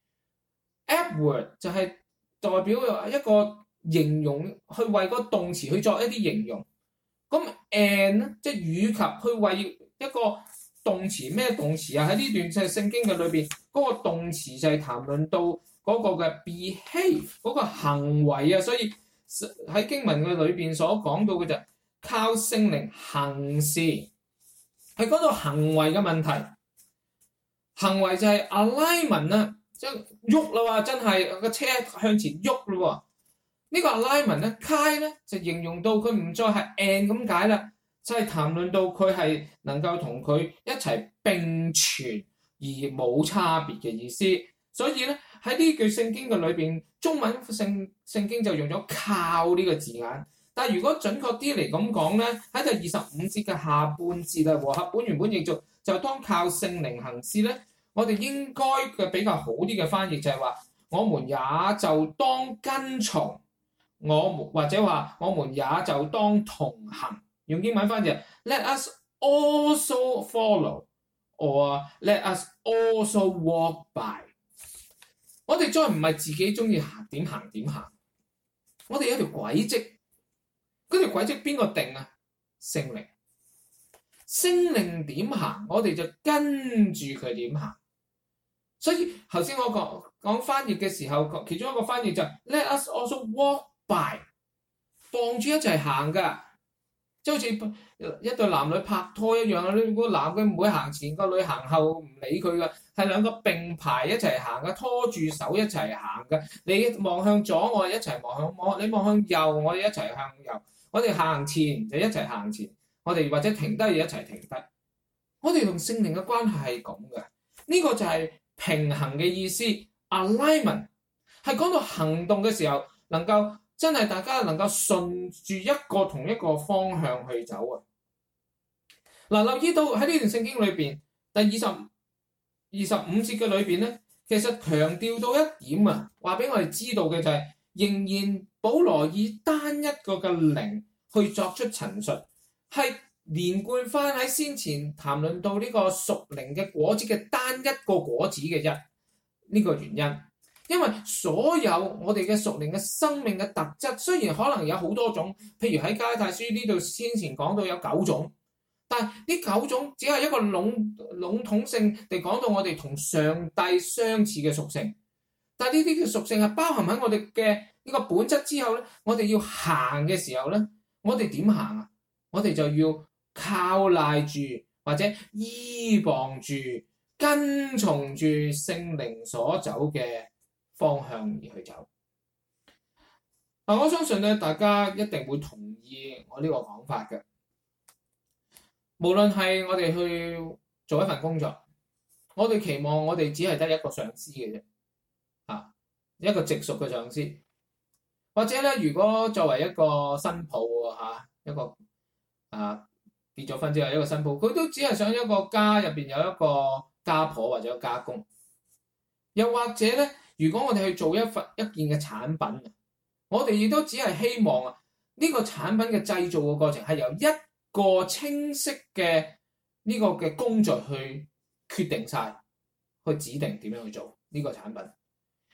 ，adverb 就係代表一個形容，去為個動詞去作一啲形容。咁 and 咧即係與及去為一個動詞，咩動詞啊？喺呢段即係聖經嘅裏邊，嗰、那個動詞就係談論到嗰個嘅 behave 嗰個行為啊，所以喺經文嘅裏邊所講到嘅就係靠聖靈行事，係講到行為嘅問題。行為就係 alignment 啊，即係喐啦喎，真係個車向前喐啦喎。這個、呢個 alignment 咧 kai 咧就形容到佢唔再係 and 咁解啦。就係談論到佢係能夠同佢一齊並存而冇差別嘅意思，所以咧喺呢句聖經嘅裏邊，中文聖聖經就用咗靠呢個字眼。但係如果準確啲嚟咁講咧，喺第二十五節嘅下半節啊，和合本原本譯做就當靠聖靈行事咧，我哋應該嘅比較好啲嘅翻譯就係話，我們也就當跟從，我們或者話我們也就當同行。用英文翻譯 ，Let us also follow， or let us also walk by。我哋再唔係自己中意行點行點行，我哋有條軌跡。嗰條軌跡邊個定啊？聖靈，聖靈點行，我哋就跟住佢點行。所以頭先我講講翻譯嘅時候，其中一個翻譯就係 Let us also walk by， 傍住一齊行㗎。即係好似一對男女拍拖一樣啊！如果男嘅唔會行前，個女行後唔理佢噶，係兩個並排一齊行噶，拖住手一齊行噶。你望向左，我哋一齊望向我；你望向右，我哋一齊向右。我哋行前就一齊行前，我哋或者停低就一齊停低。我哋同聖靈嘅關係係咁嘅，呢、這個就係平衡嘅意思。alignment 係講到行動嘅時候能夠。真係大家能夠順住一個同一個方向去走啊！嗱，留意到喺呢段聖經裏邊，第二十二十五節嘅裏邊咧，其實強調到一點啊，話俾我哋知道嘅就係、是，仍然保羅以單一個嘅靈去作出陳述，係連貫翻喺先前談論到呢個屬靈嘅果子嘅單一個果子嘅一呢、這個原因。因為所有我哋嘅屬靈嘅生命嘅特質，雖然可能有好多種，譬如喺加拉太書呢度先前講到有九種，但係呢九種只係一個籠籠統性地講到我哋同上帝相似嘅屬性。但係呢啲嘅屬性係包含喺我哋嘅呢個本質之後咧，我哋要行嘅時候咧，我哋點行啊？我哋就要靠賴住或者依傍住、跟從住聖靈所走嘅方向而去走。嗱，我相信咧，大家一定會同意我呢個講法嘅。無論係我哋去做一份工作，我哋期望我哋只係得一個上司嘅啫，啊，一個直屬嘅上司。或者咧，如果作為一個新抱啊，一個啊結咗婚之後一個新抱，佢都只係想一個家入邊有一個家婆或者一個家公。又或者咧，如果我哋去做一份一件嘅產品，我哋亦都只係希望啊，呢個產品嘅製造嘅過程係由一個清晰嘅呢個嘅工序去決定晒，去指定點樣去做呢個產品。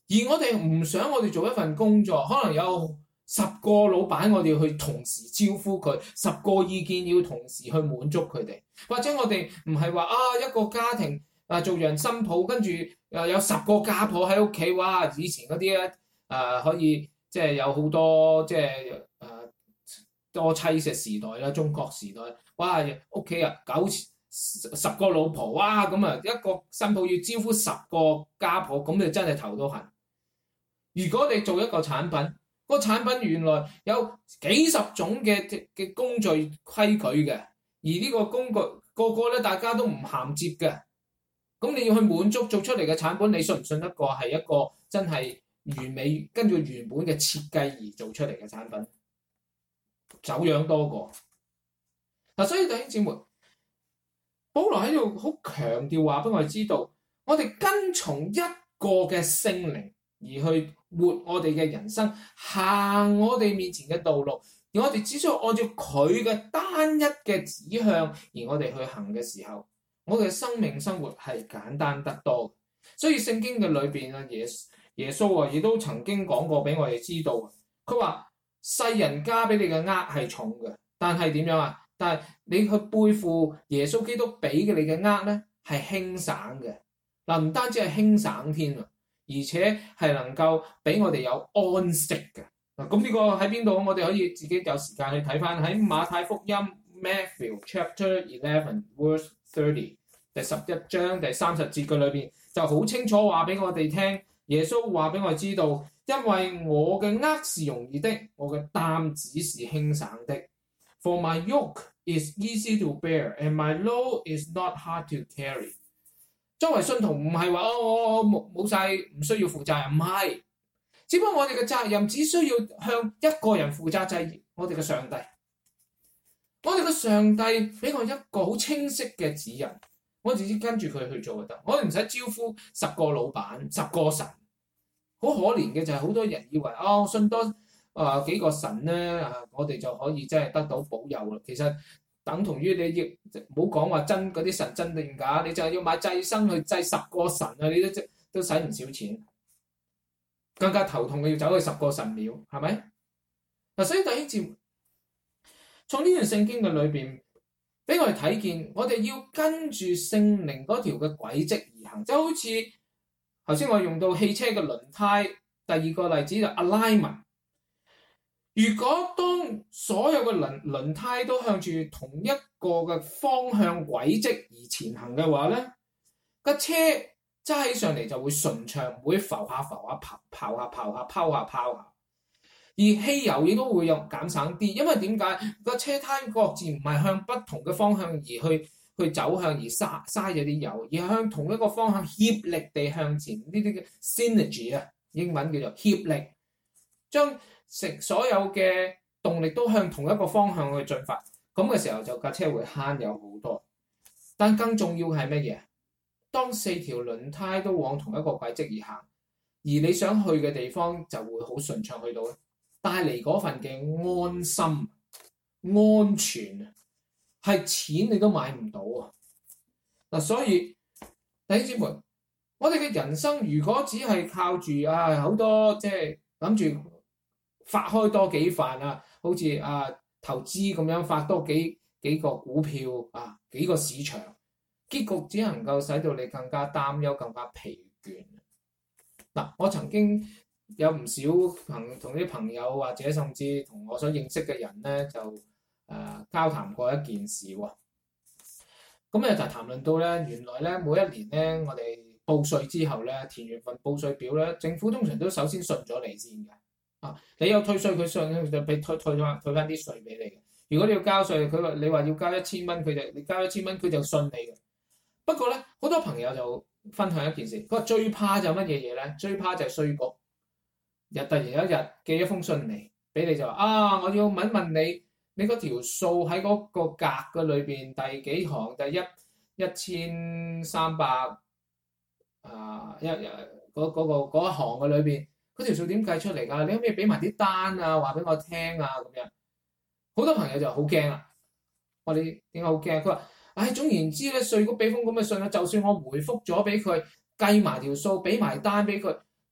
而我哋唔想我哋做一份工作，可能有十個老闆我哋要去同時招呼佢，十個意見要同時去滿足佢哋，或者我哋唔係話啊一個家庭啊做人新抱，跟住啊有十個家婆喺屋企，哇！以前嗰啲咧啊可以即係有好多即係啊多妻嘅時代啦，中國時代，哇！屋企啊九十個老婆，哇！咁啊一個新抱要招呼十個家婆，咁就真係頭都痕。如果你做一個產品，個產品原來有幾十種嘅嘅工序規矩嘅，而呢個工具個個咧大家都唔銜接嘅，咁你要去滿足做出嚟嘅產品，你信唔信得過係一個真係完美根據原本嘅設計而做出嚟嘅產品？走樣多過嗱，所以弟兄姊妹，保羅喺度好強調話俾我哋知道，我哋跟從一個嘅聖靈而去活我哋嘅人生，行我哋面前嘅道路，而我哋只需要按照佢嘅單一嘅指向，而我哋去行嘅時候，我哋嘅生命生活係簡單得多。所以聖經嘅裏邊啊，耶耶穌啊，亦都曾經講過俾我哋知道，佢話世人加俾你嘅軛係重嘅，但係點樣啊？但係你去背負耶穌基督俾嘅你嘅軛咧，係輕省嘅。嗱，唔單止係輕省添啊，而且係能夠俾我哋有安息嘅。嗱，咁呢個喺邊度？我哋可以自己有時間去睇翻喺馬太福音 Matthew Chapter Eleven Verse Thirty 第十一章第三十節嘅裏邊就好清楚話俾我哋聽，耶穌話俾我哋知道，因為我嘅軛是容易的，我嘅擔子是輕省的。For my yoke is easy to bear, and my load is not hard to carry。作為信徒唔係話哦，我冇冇晒唔需要負責任，唔係，只不過我哋嘅責任只需要向一個人負責，就係我哋嘅上帝。我哋嘅上帝俾我一個好清晰嘅指引，我哋只跟住佢去做就得，我哋唔使招呼十個老闆、十個神。好可憐嘅就係好多人以為啊，我、哦、信多啊、呃、幾個神咧啊，我哋就可以真係得到保佑啦。其實等同於你要唔好講話真嗰啲神真定假，你就係要買祭牲去祭十個神啊，你都都使唔少錢，更加頭痛嘅要走去十個神廟，係咪？嗱，所以弟兄姊妹，從呢段聖經嘅裏邊，俾我哋睇見，我哋要跟住聖靈嗰條嘅軌跡而行，就好似頭先我用到汽車嘅輪胎，第二個例子就 alignment。如果當所有嘅輪輪胎都向住同一個嘅方向軌跡而前行嘅話咧，個車揸起上嚟就會順暢，唔會浮下浮下、跑跑下跑下、拋下拋下。而汽油亦都會有減省啲，因為點解個車胎各自唔係向不同嘅方向而去去走向而嘥嘥咗啲油，而係向同一個方向協力地向前。呢啲嘅 synergy 啊，英文叫做協力，將成所有嘅動力都向同一個方向去進發，咁嘅時候就架車會慳油好多。但更重要係乜嘢？當四條輪胎都往同一個軌跡而行，而你想去嘅地方就會好順暢去到咧，帶嚟嗰份嘅安心、安全啊，係錢你都買唔到啊！嗱，所以弟兄姊妹，我哋嘅人生如果只係靠住啊好多即係諗住發開多幾瓣啊，好似啊投資咁樣發多幾幾個股票啊，幾個市場，結局只能夠使到你更加擔憂、更加疲倦。嗱、啊，我曾經有唔少朋同啲朋友或者甚至同我所認識嘅人咧，就誒、呃、交談過一件事喎。咁咧就談論到咧，原來咧每一年咧，我哋報稅之後咧，填完份報稅表咧，政府通常都首先信咗你先嘅。啊！你有退稅，佢信就俾退退翻退翻啲稅俾你嘅。如果你要交稅，佢話你話要交一千蚊，佢就你交一千蚊，佢就信你嘅。不過咧，好多朋友就分享一件事，佢話最怕就乜嘢嘢咧？最怕就係稅局日突然有一日寄一封信嚟俾你，就話啊，我要問問你，你嗰條數喺嗰個格嘅裏邊第幾行？第一一千三百啊一一嗰嗰個嗰一行嘅裏邊。嗰條數點計出嚟㗎？你可唔可以俾埋啲單啊？話俾我聽啊！咁樣好多朋友就好驚啦。我哋點解好驚？佢話：唉，總言之咧，稅局俾封咁嘅信啊，就算我回覆咗俾佢，計埋條數，俾埋單俾佢，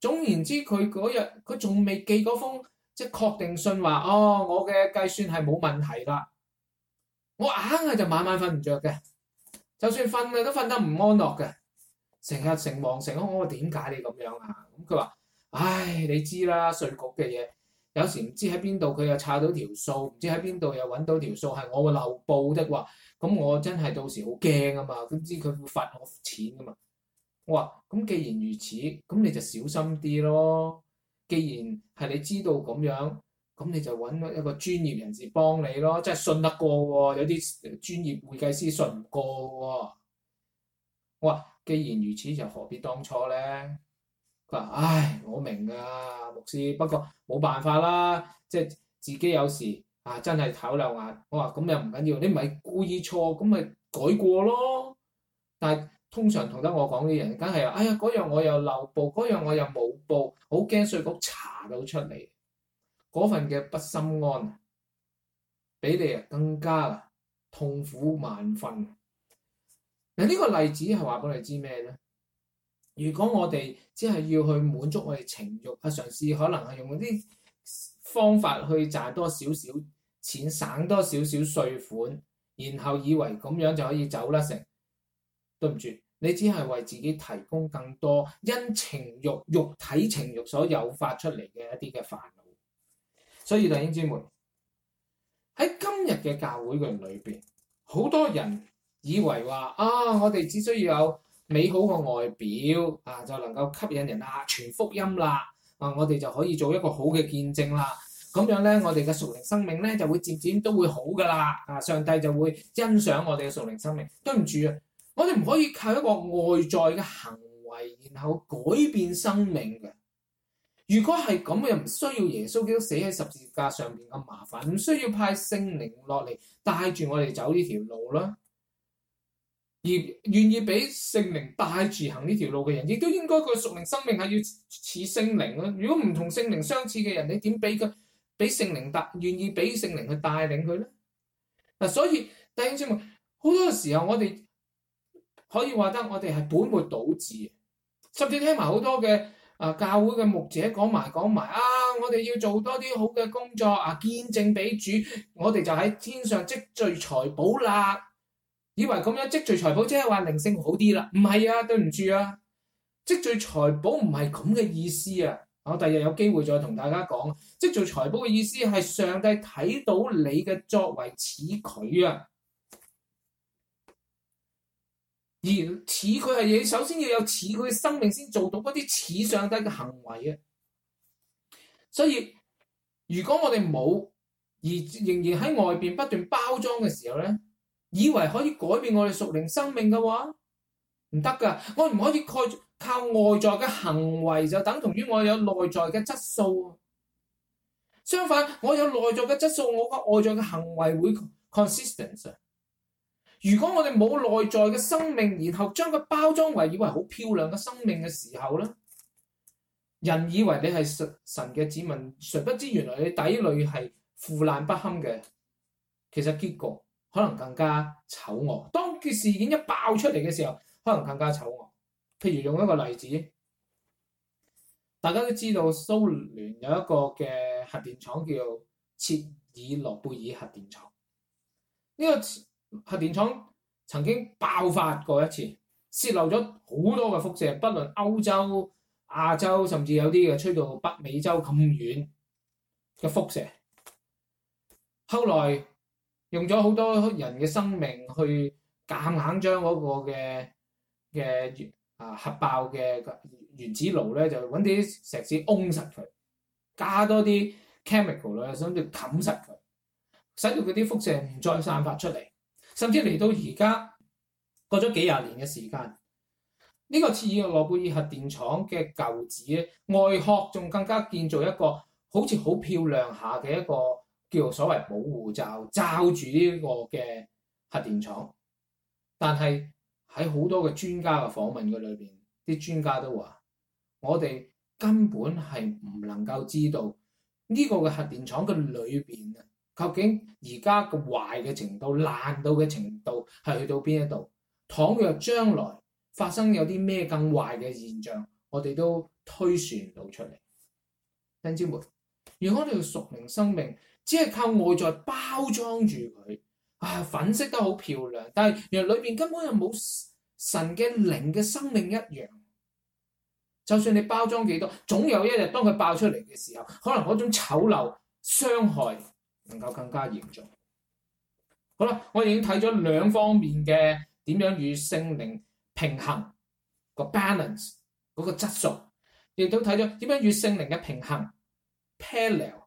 總言之，佢嗰日佢仲未寄嗰封即係確定信話，哦，我嘅計算係冇問題啦。我硬係就晚晚瞓唔着嘅，就算瞓啊都瞓得唔安樂嘅，成日誠惶誠恐。我話點解你咁樣啊？咁佢話：唉，你知啦，稅局嘅嘢有時唔知喺邊度，佢又查到條數，唔知喺邊度又揾到條數係我嘅漏報的話，咁我真係到時好驚啊嘛！咁知佢會罰我錢噶嘛？我話咁既然如此，咁你就小心啲咯。既然係你知道咁樣，咁你就揾一個專業人士幫你咯，真係信得過喎。有啲專業會計師信唔過喎。我話既然如此，就何必當初咧？佢話：唉，我明啊，牧師，不過冇辦法啦，即係自己有時啊真係考量下。我話咁又唔緊要，你唔係故意錯，咁咪改過咯。但係通常同得我講啲人，梗係話：哎呀，嗰樣我又漏報，嗰樣我又冇報，好驚稅局查到出嚟，嗰份嘅不心安，比你啊更加痛苦萬分。嗱，呢個例子係話俾我哋知咩咧？如果我哋只係要去滿足我哋情慾，啊嘗試可能係用啲方法去賺多少少錢，省多少少稅款，然後以為咁樣就可以走甩成，對唔住，你只係為自己提供更多因情慾、肉體情慾所誘發出嚟嘅一啲嘅煩惱。所以弟兄姊妹，喺今日嘅教會嘅裏邊，好多人以為話啊，我哋只需要有美好嘅外表啊，就能夠吸引人啊，傳福音啦啊，我哋就可以做一個好嘅見證啦。咁樣咧，我哋嘅屬靈生命咧就會漸漸都會好噶啦。啊，上帝就會欣賞我哋嘅屬靈生命。對唔住啊，我哋唔可以靠一個外在嘅行為，然後改變生命嘅。如果係咁，又唔需要耶穌基督死喺十字架上邊咁麻煩，唔需要派聖靈落嚟帶住我哋走呢條路啦。而願意俾聖靈帶住行呢條路嘅人，亦都應該個屬靈生命係要似聖靈啦。如果唔同聖靈相似嘅人，你點俾佢俾聖靈帶願意俾聖靈去帶領佢咧？嗱，所以弟兄姊妹，好多時候我哋可以話得我哋係本末倒置，甚至聽埋好多嘅啊教會嘅牧者講埋講埋啊，我哋要做多啲好嘅工作啊，見證俾主，我哋就喺天上積聚財寶啦。以為咁樣積聚財寶即係話靈性好啲啦，唔係啊，對唔住啊，積聚財寶唔係咁嘅意思啊。我第日有機會再同大家講，積聚財寶嘅意思係上帝睇到你嘅作為似佢啊，而似佢係你首先要有似佢嘅生命先做到嗰啲似上帝嘅行為啊。所以如果我哋冇而仍然喺外邊不斷包裝嘅時候咧，以為可以改變我哋屬靈生命嘅話，唔得噶。我唔可以靠靠外在嘅行為就等同於我有內在嘅質素。相反，我有內在嘅質素，我個外在嘅行為會 consistent。如果我哋冇內在嘅生命，然後將佢包裝為以為好漂亮嘅生命嘅時候咧，人以為你係神嘅子民，誰不知原來你底裏係腐爛不堪嘅。其實結局可能更加醜惡。當件事件一爆出嚟嘅時候，可能更加醜惡。譬如用一個例子，大家都知道蘇聯有一個嘅核電廠叫切爾諾貝爾核電廠。呢個核電廠曾經爆發過一次，泄漏咗好多嘅輻射，不論歐洲、亞洲，甚至有啲嘅吹到北美洲咁遠嘅輻射。後來用咗好多人嘅生命去夾硬將嗰個嘅嘅啊核爆嘅原子爐咧，就揾啲石屎擁實佢，加多啲 chemical 咧，想要冚實佢，使到佢啲輻射唔再散發出嚟。甚至嚟到而家過咗幾廿年嘅時間，呢個切爾諾貝爾核電廠嘅舊址咧，外殼仲更加建造一個好似好漂亮下嘅一個叫做所謂保護罩，罩住呢個嘅核電廠。但係喺好多嘅專家嘅訪問嘅裏邊，啲專家都話：我哋根本係唔能夠知道呢個嘅核電廠嘅裏邊啊，究竟而家嘅壞嘅程度、爛到嘅程度係去到邊一度？倘若將來發生有啲咩更壞嘅現象， 我哋都推算到出嚟。弟兄姊妹，如果我哋嘅屬靈生命只係靠外在包裝住佢，啊粉飾得好漂亮，但係原來裏邊根本就冇神嘅靈嘅生命一樣。就算你包裝幾多，總有一日當佢爆出嚟嘅時候，可能嗰種醜陋傷害能夠更加嚴重。好啦，我已經睇咗兩方面嘅點樣與聖靈平衡個 balance 嗰個質素，亦都睇咗點樣與聖靈嘅平衡 parallel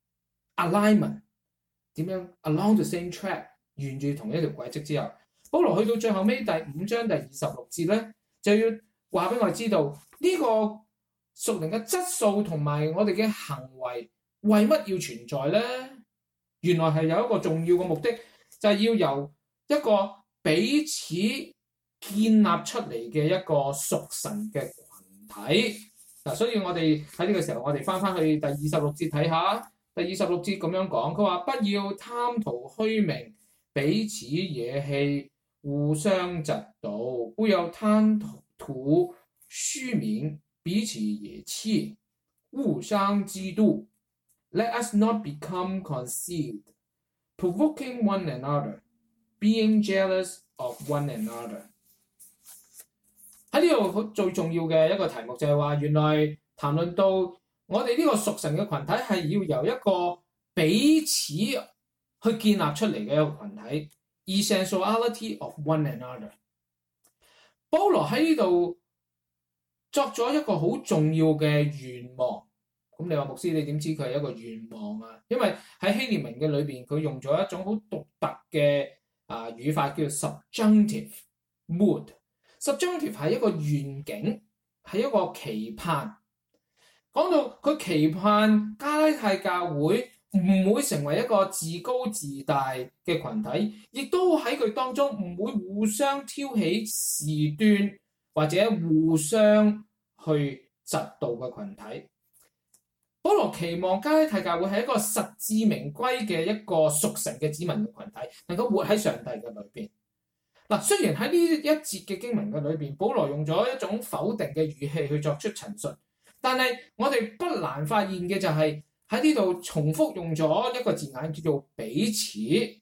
alignment 點樣 along the same track 沿住同一條軌跡之後，保羅去到最後尾第五章第二十六節咧，就要話俾我哋知道呢個屬靈嘅質素同埋我哋嘅行為為乜要存在咧？原來係有一個重要嘅目的，就係、是、要由一個彼此建立出嚟嘅一個屬神嘅群體嗱，所以我哋喺呢個時候，我哋翻翻去第二十六節睇下，第二十六節咁樣講，佢話不要貪圖虛名，彼此惹氣，互相嫉妒，不要貪圖虛名，彼此惹氣，互相嫉妒。Let us not become conceited, provoking one another, being jealous of one another。喺呢度最重要嘅一個題目就係話，原來談論到我哋呢個屬神嘅群體係要由一個彼此去建立出嚟嘅一個群體 ，essentiality of one another。保羅喺呢度作咗一個好重要嘅願望。咁你話牧師，你點知佢係一個願望啊？因為喺希臘文嘅裏邊，佢用咗一種好獨特嘅啊語法，叫做 subjunctive mood。subjunctive 係一個願景，係一個期盼。講到佢期盼加拉太教會唔會成為一個自高自大嘅群體，亦都喺佢當中唔會互相挑起事端或者互相去嫉妒嘅群體。保羅期望加拉太教會係一個實至名歸嘅一個屬神嘅子民嘅群體，能夠活喺上帝嘅裏邊。嗱，雖然喺呢一節嘅經文嘅裏邊，保羅用咗一種否定嘅語氣去作出陳述，但係我哋不難發現嘅就係喺呢度重複用咗一個字眼叫做彼此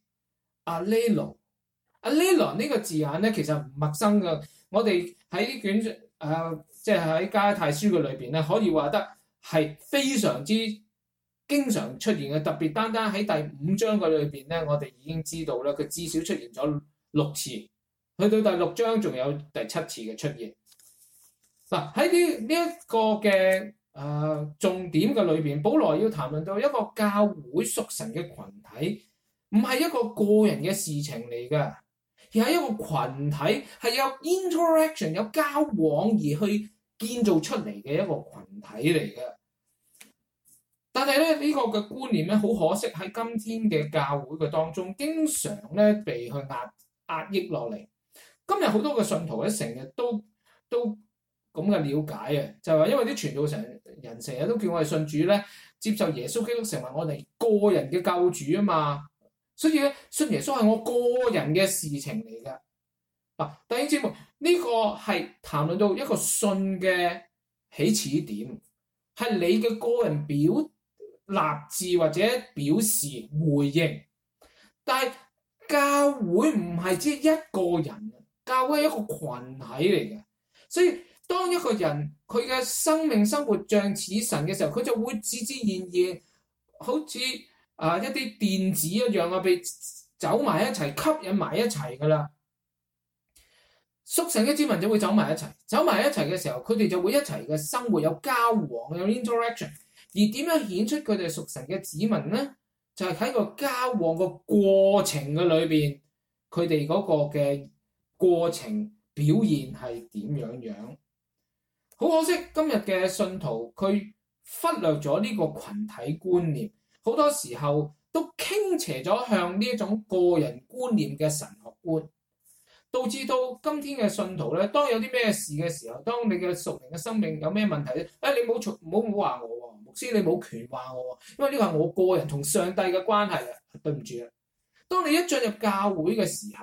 alelo。alelo 呢個字眼咧其實唔陌生嘅，我哋喺呢卷誒即係喺加拉太書嘅裏邊咧，可以話得係非常之經常出現嘅，特別單單喺第五章嘅裏邊咧，我哋已經知道啦，佢至少出現咗六次，去到第六章仲有第七次嘅出現。嗱，喺呢呢一個嘅誒、呃、重點嘅裏邊，保羅要談論到一個教會屬神嘅群體，唔係一個個人嘅事情嚟㗎，而係一個群體，係有 interaction 有交往而去建造出嚟嘅一個群體嚟嘅。但係咧呢、這個嘅觀念咧，好可惜喺今天嘅教會嘅當中，經常咧被去壓壓抑落嚟。今日好多嘅信徒咧，成日都都咁嘅了解啊，就係話因為啲傳道成人成日都叫我哋信主咧，接受耶穌基督成為我哋個人嘅救主啊嘛，所以咧信耶穌係我個人嘅事情嚟㗎。嗱，弟兄姊妹，呢個係談論到一個信嘅起始點，係你嘅個人表立志或者表示回應，但係教會唔係只一個人，教會係一個群體嚟嘅。所以當一個人佢嘅生命生活像似神嘅時候，佢就會自自然然好似啊一啲電子一樣啊，被走埋一齊，吸引埋一齊噶啦。屬神嘅子民就會走埋一齊，走埋一齊嘅時候，佢哋就會一齊嘅生活，有交往，有 interaction。而點樣顯出佢哋屬神嘅子民咧？就係、是、喺個交往個過程嘅裏邊，佢哋嗰個嘅過程表現係點樣樣？好可惜，今日嘅信徒佢忽略咗呢個群體觀念，好多時候都傾斜咗向呢一種個人觀念嘅神學觀，導致到今天嘅信徒咧，當有啲咩事嘅時候，當你嘅屬靈嘅生命有咩問題咧，誒、哎、你冇嘈，唔好唔好話我喎，牧師你冇權話我喎，因為呢個係我個人同上帝嘅關係啊，對唔住啊。當你一進入教會嘅時候，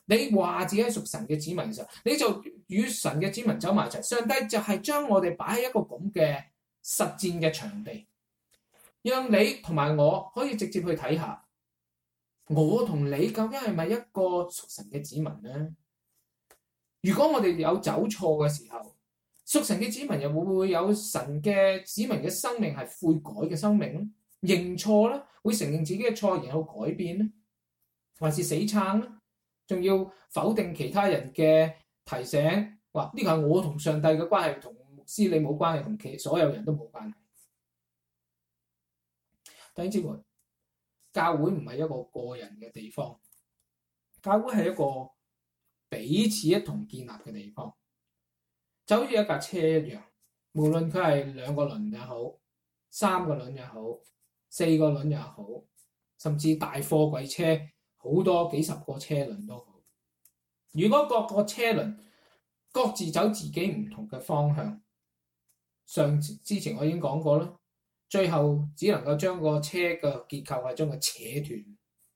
你話自己係屬神嘅子民嘅時候，你就與神嘅子民走埋一齊。上帝就係將我哋擺喺一個咁嘅實戰嘅場地，讓你同埋我可以直接去睇下，我同你究竟係咪一個屬神嘅子民呢？如果我哋有走錯嘅時候，屬神嘅子民又會唔會有神嘅子民嘅生命係悔改嘅生命咧？認錯咧，會承認自己嘅錯，然後改變咧，還是死撐咧？仲要否定其他人嘅提醒，話呢個係我同上帝嘅關係，同牧師你冇關係，同其所有人都冇關係。弟兄姊妹，教會唔係一個個人嘅地方，教會係一個彼此一同建立嘅地方，就好似一架車一樣，無論佢係兩個輪也好，三個輪也好，四個輪也好，甚至大貨櫃車好多幾十個車輪都好。如果各個車輪各自走自己唔同嘅方向，上之前我已經講過啦，最後只能夠將個車嘅結構係將佢扯斷。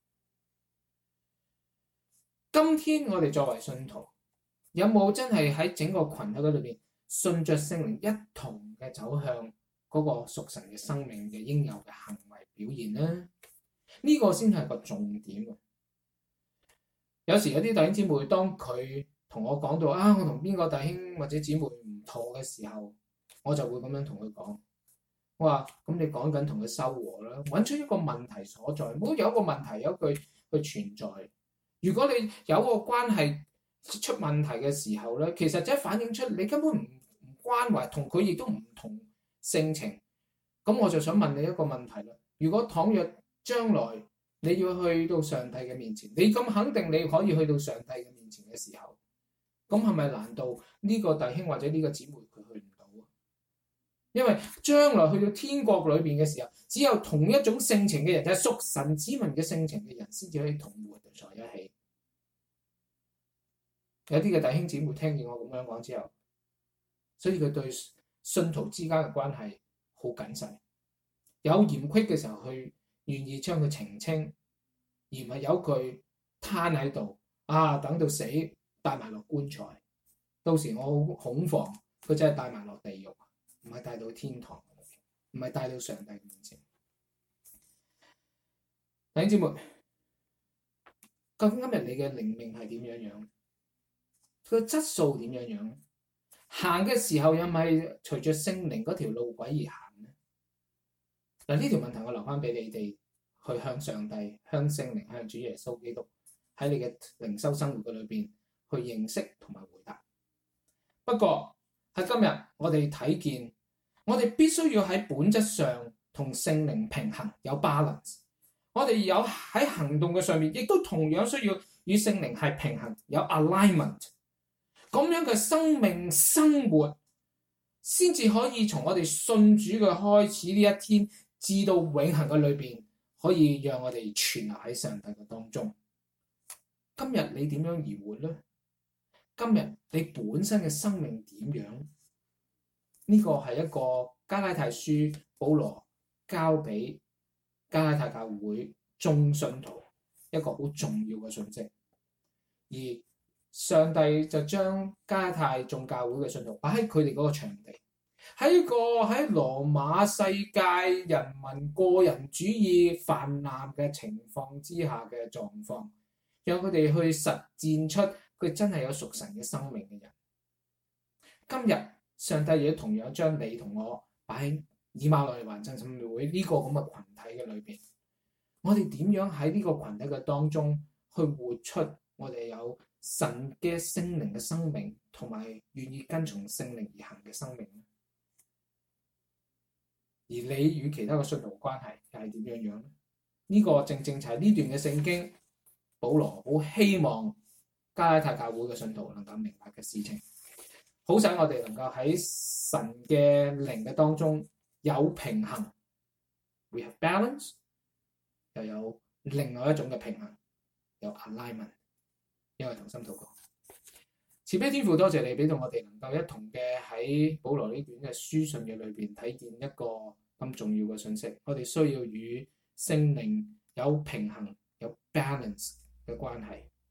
今天我哋作為信徒，有冇真係喺整個群體嗰裏邊順着聖靈一同嘅走向嗰個屬神嘅生命嘅應有嘅行為表現呢？呢、這個先係個重點。有時有啲弟兄姊妹，當佢同我講到啊，我同邊個弟兄或者姊妹唔妥嘅時候，我就會咁樣同佢講，我話咁你講緊同佢修和啦，揾出一個問題所在，唔好有一個問題有一句去存在。如果你有個關係出問題嘅時候咧，其實即係反映出你根本唔唔關懷，同佢亦都唔同性情。咁我就想問你一個問題啦，如果倘若將來你要去到上帝嘅面前，你咁肯定你可以去到上帝嘅面前嘅時候，咁係咪難道呢個弟兄或者呢個姊妹佢去唔到啊？因為將來去到天國裏邊嘅時候，只有同一種性情嘅人，就係屬神子民嘅性情嘅人，先至可以同活在一起。有啲嘅弟兄姊妹聽見我咁樣講之後，所以佢對信徒之間嘅關係好謹慎，有嫌隙嘅時候去願意將佢澄清，而唔係有佢攤喺度啊，等到死帶埋落棺材，到時我好恐慌，佢真係帶埋落地獄，唔係帶到天堂，唔係帶到上帝面前。弟兄姊妹，究竟今日你嘅靈命係點樣樣？佢個質素點樣樣？行嘅時候又咪隨着聖靈嗰條路軌而行呢？嗱，呢條問題我留翻俾你哋去向上帝、向聖靈、向主耶穌基督喺你嘅靈修生活嘅裏邊去認識同埋回答。不過喺今日我哋睇見，我哋必須要喺本質上同聖靈平衡，有 balance。我哋有喺行動嘅上面，亦都同樣需要與聖靈係平衡，有 alignment。咁樣嘅生命生活，先至可以從我哋信主嘅開始呢一天，至到永恆嘅裏邊，可以讓我哋存留喺上帝嘅當中。今日你點樣而活呢？今日你本身嘅生命點樣？呢個係一個加拉太書保羅交俾加拉太教會眾信徒一個好重要嘅信息，而上帝就將加拉太眾教會嘅信徒擺喺佢哋嗰個場地，喺個喺羅馬世界人民個人主義泛濫嘅情況之下嘅狀況，讓佢哋去實踐出佢真係有屬神嘅生命嘅人。今日上帝亦都同樣將你同我擺喺以馬內利環鎮浸會呢個咁嘅群體嘅裏邊，我哋點樣喺呢個群體嘅當中去活出我哋有神嘅聖靈嘅生命，同埋願意跟從聖靈而行嘅生命呢？而你與其他嘅信徒關係又係點樣樣呢？呢、這個正正就係呢段嘅聖經，保羅好希望加拉太教會嘅信徒能夠明白嘅事情，好使我哋能夠喺神嘅靈嘅當中有平衡 ，we have balance， 又有另外一種嘅平衡，有 alignment。因為同心禱告，慈悲天父，多謝你俾到我哋能夠一同嘅喺保羅呢卷嘅書信嘅裏邊睇見一個咁重要嘅信息。我哋需要與聖靈有平衡、有 balance 嘅關係。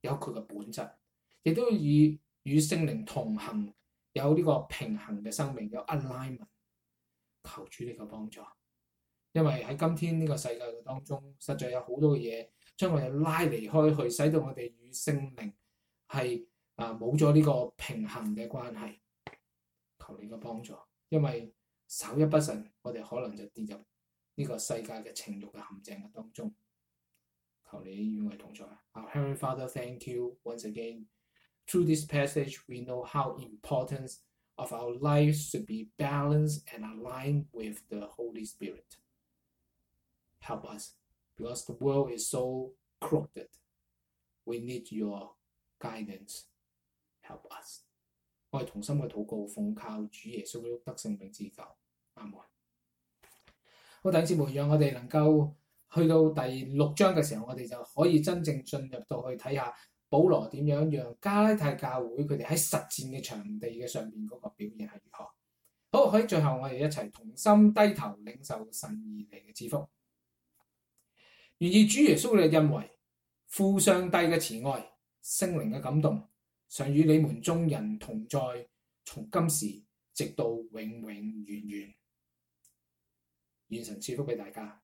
有佢嘅本質，亦都以與聖靈同行，有呢個平衡嘅生命，有 alignment。求主你嘅幫助，因為喺今天呢個世界嘅當中，實在有好多嘅嘢將我哋拉離開去，使到我哋與聖靈係啊冇咗呢個平衡嘅關係。求你嘅幫助，因為稍一不慎，我哋可能就跌入呢個世界嘅情慾嘅陷阱嘅當中。求你與我同在。Our Heavenly Father, thank you once again. Through this passage, we know how important of our lives should be balanced and aligned with the Holy Spirit. Help us, because the world is so crooked. We need your guidance. Help us. 我哋同心嘅禱告，奉靠主耶穌基督得勝名之求。阿門。好，弟兄姊妹，讓我哋能夠去到第六章嘅時候，我哋就可以真正進入到去睇下保羅點樣讓加拉太教會佢哋喺實戰嘅場地嘅上面嗰個表現係如何。好，喺最後我哋一齊同心低頭領受神而嚟嘅賜福。願意主耶穌嘅恩惠、父上帝嘅慈愛、聖靈嘅感動，常與你們眾人同在，從今時直到永永遠遠。願神賜福俾大家。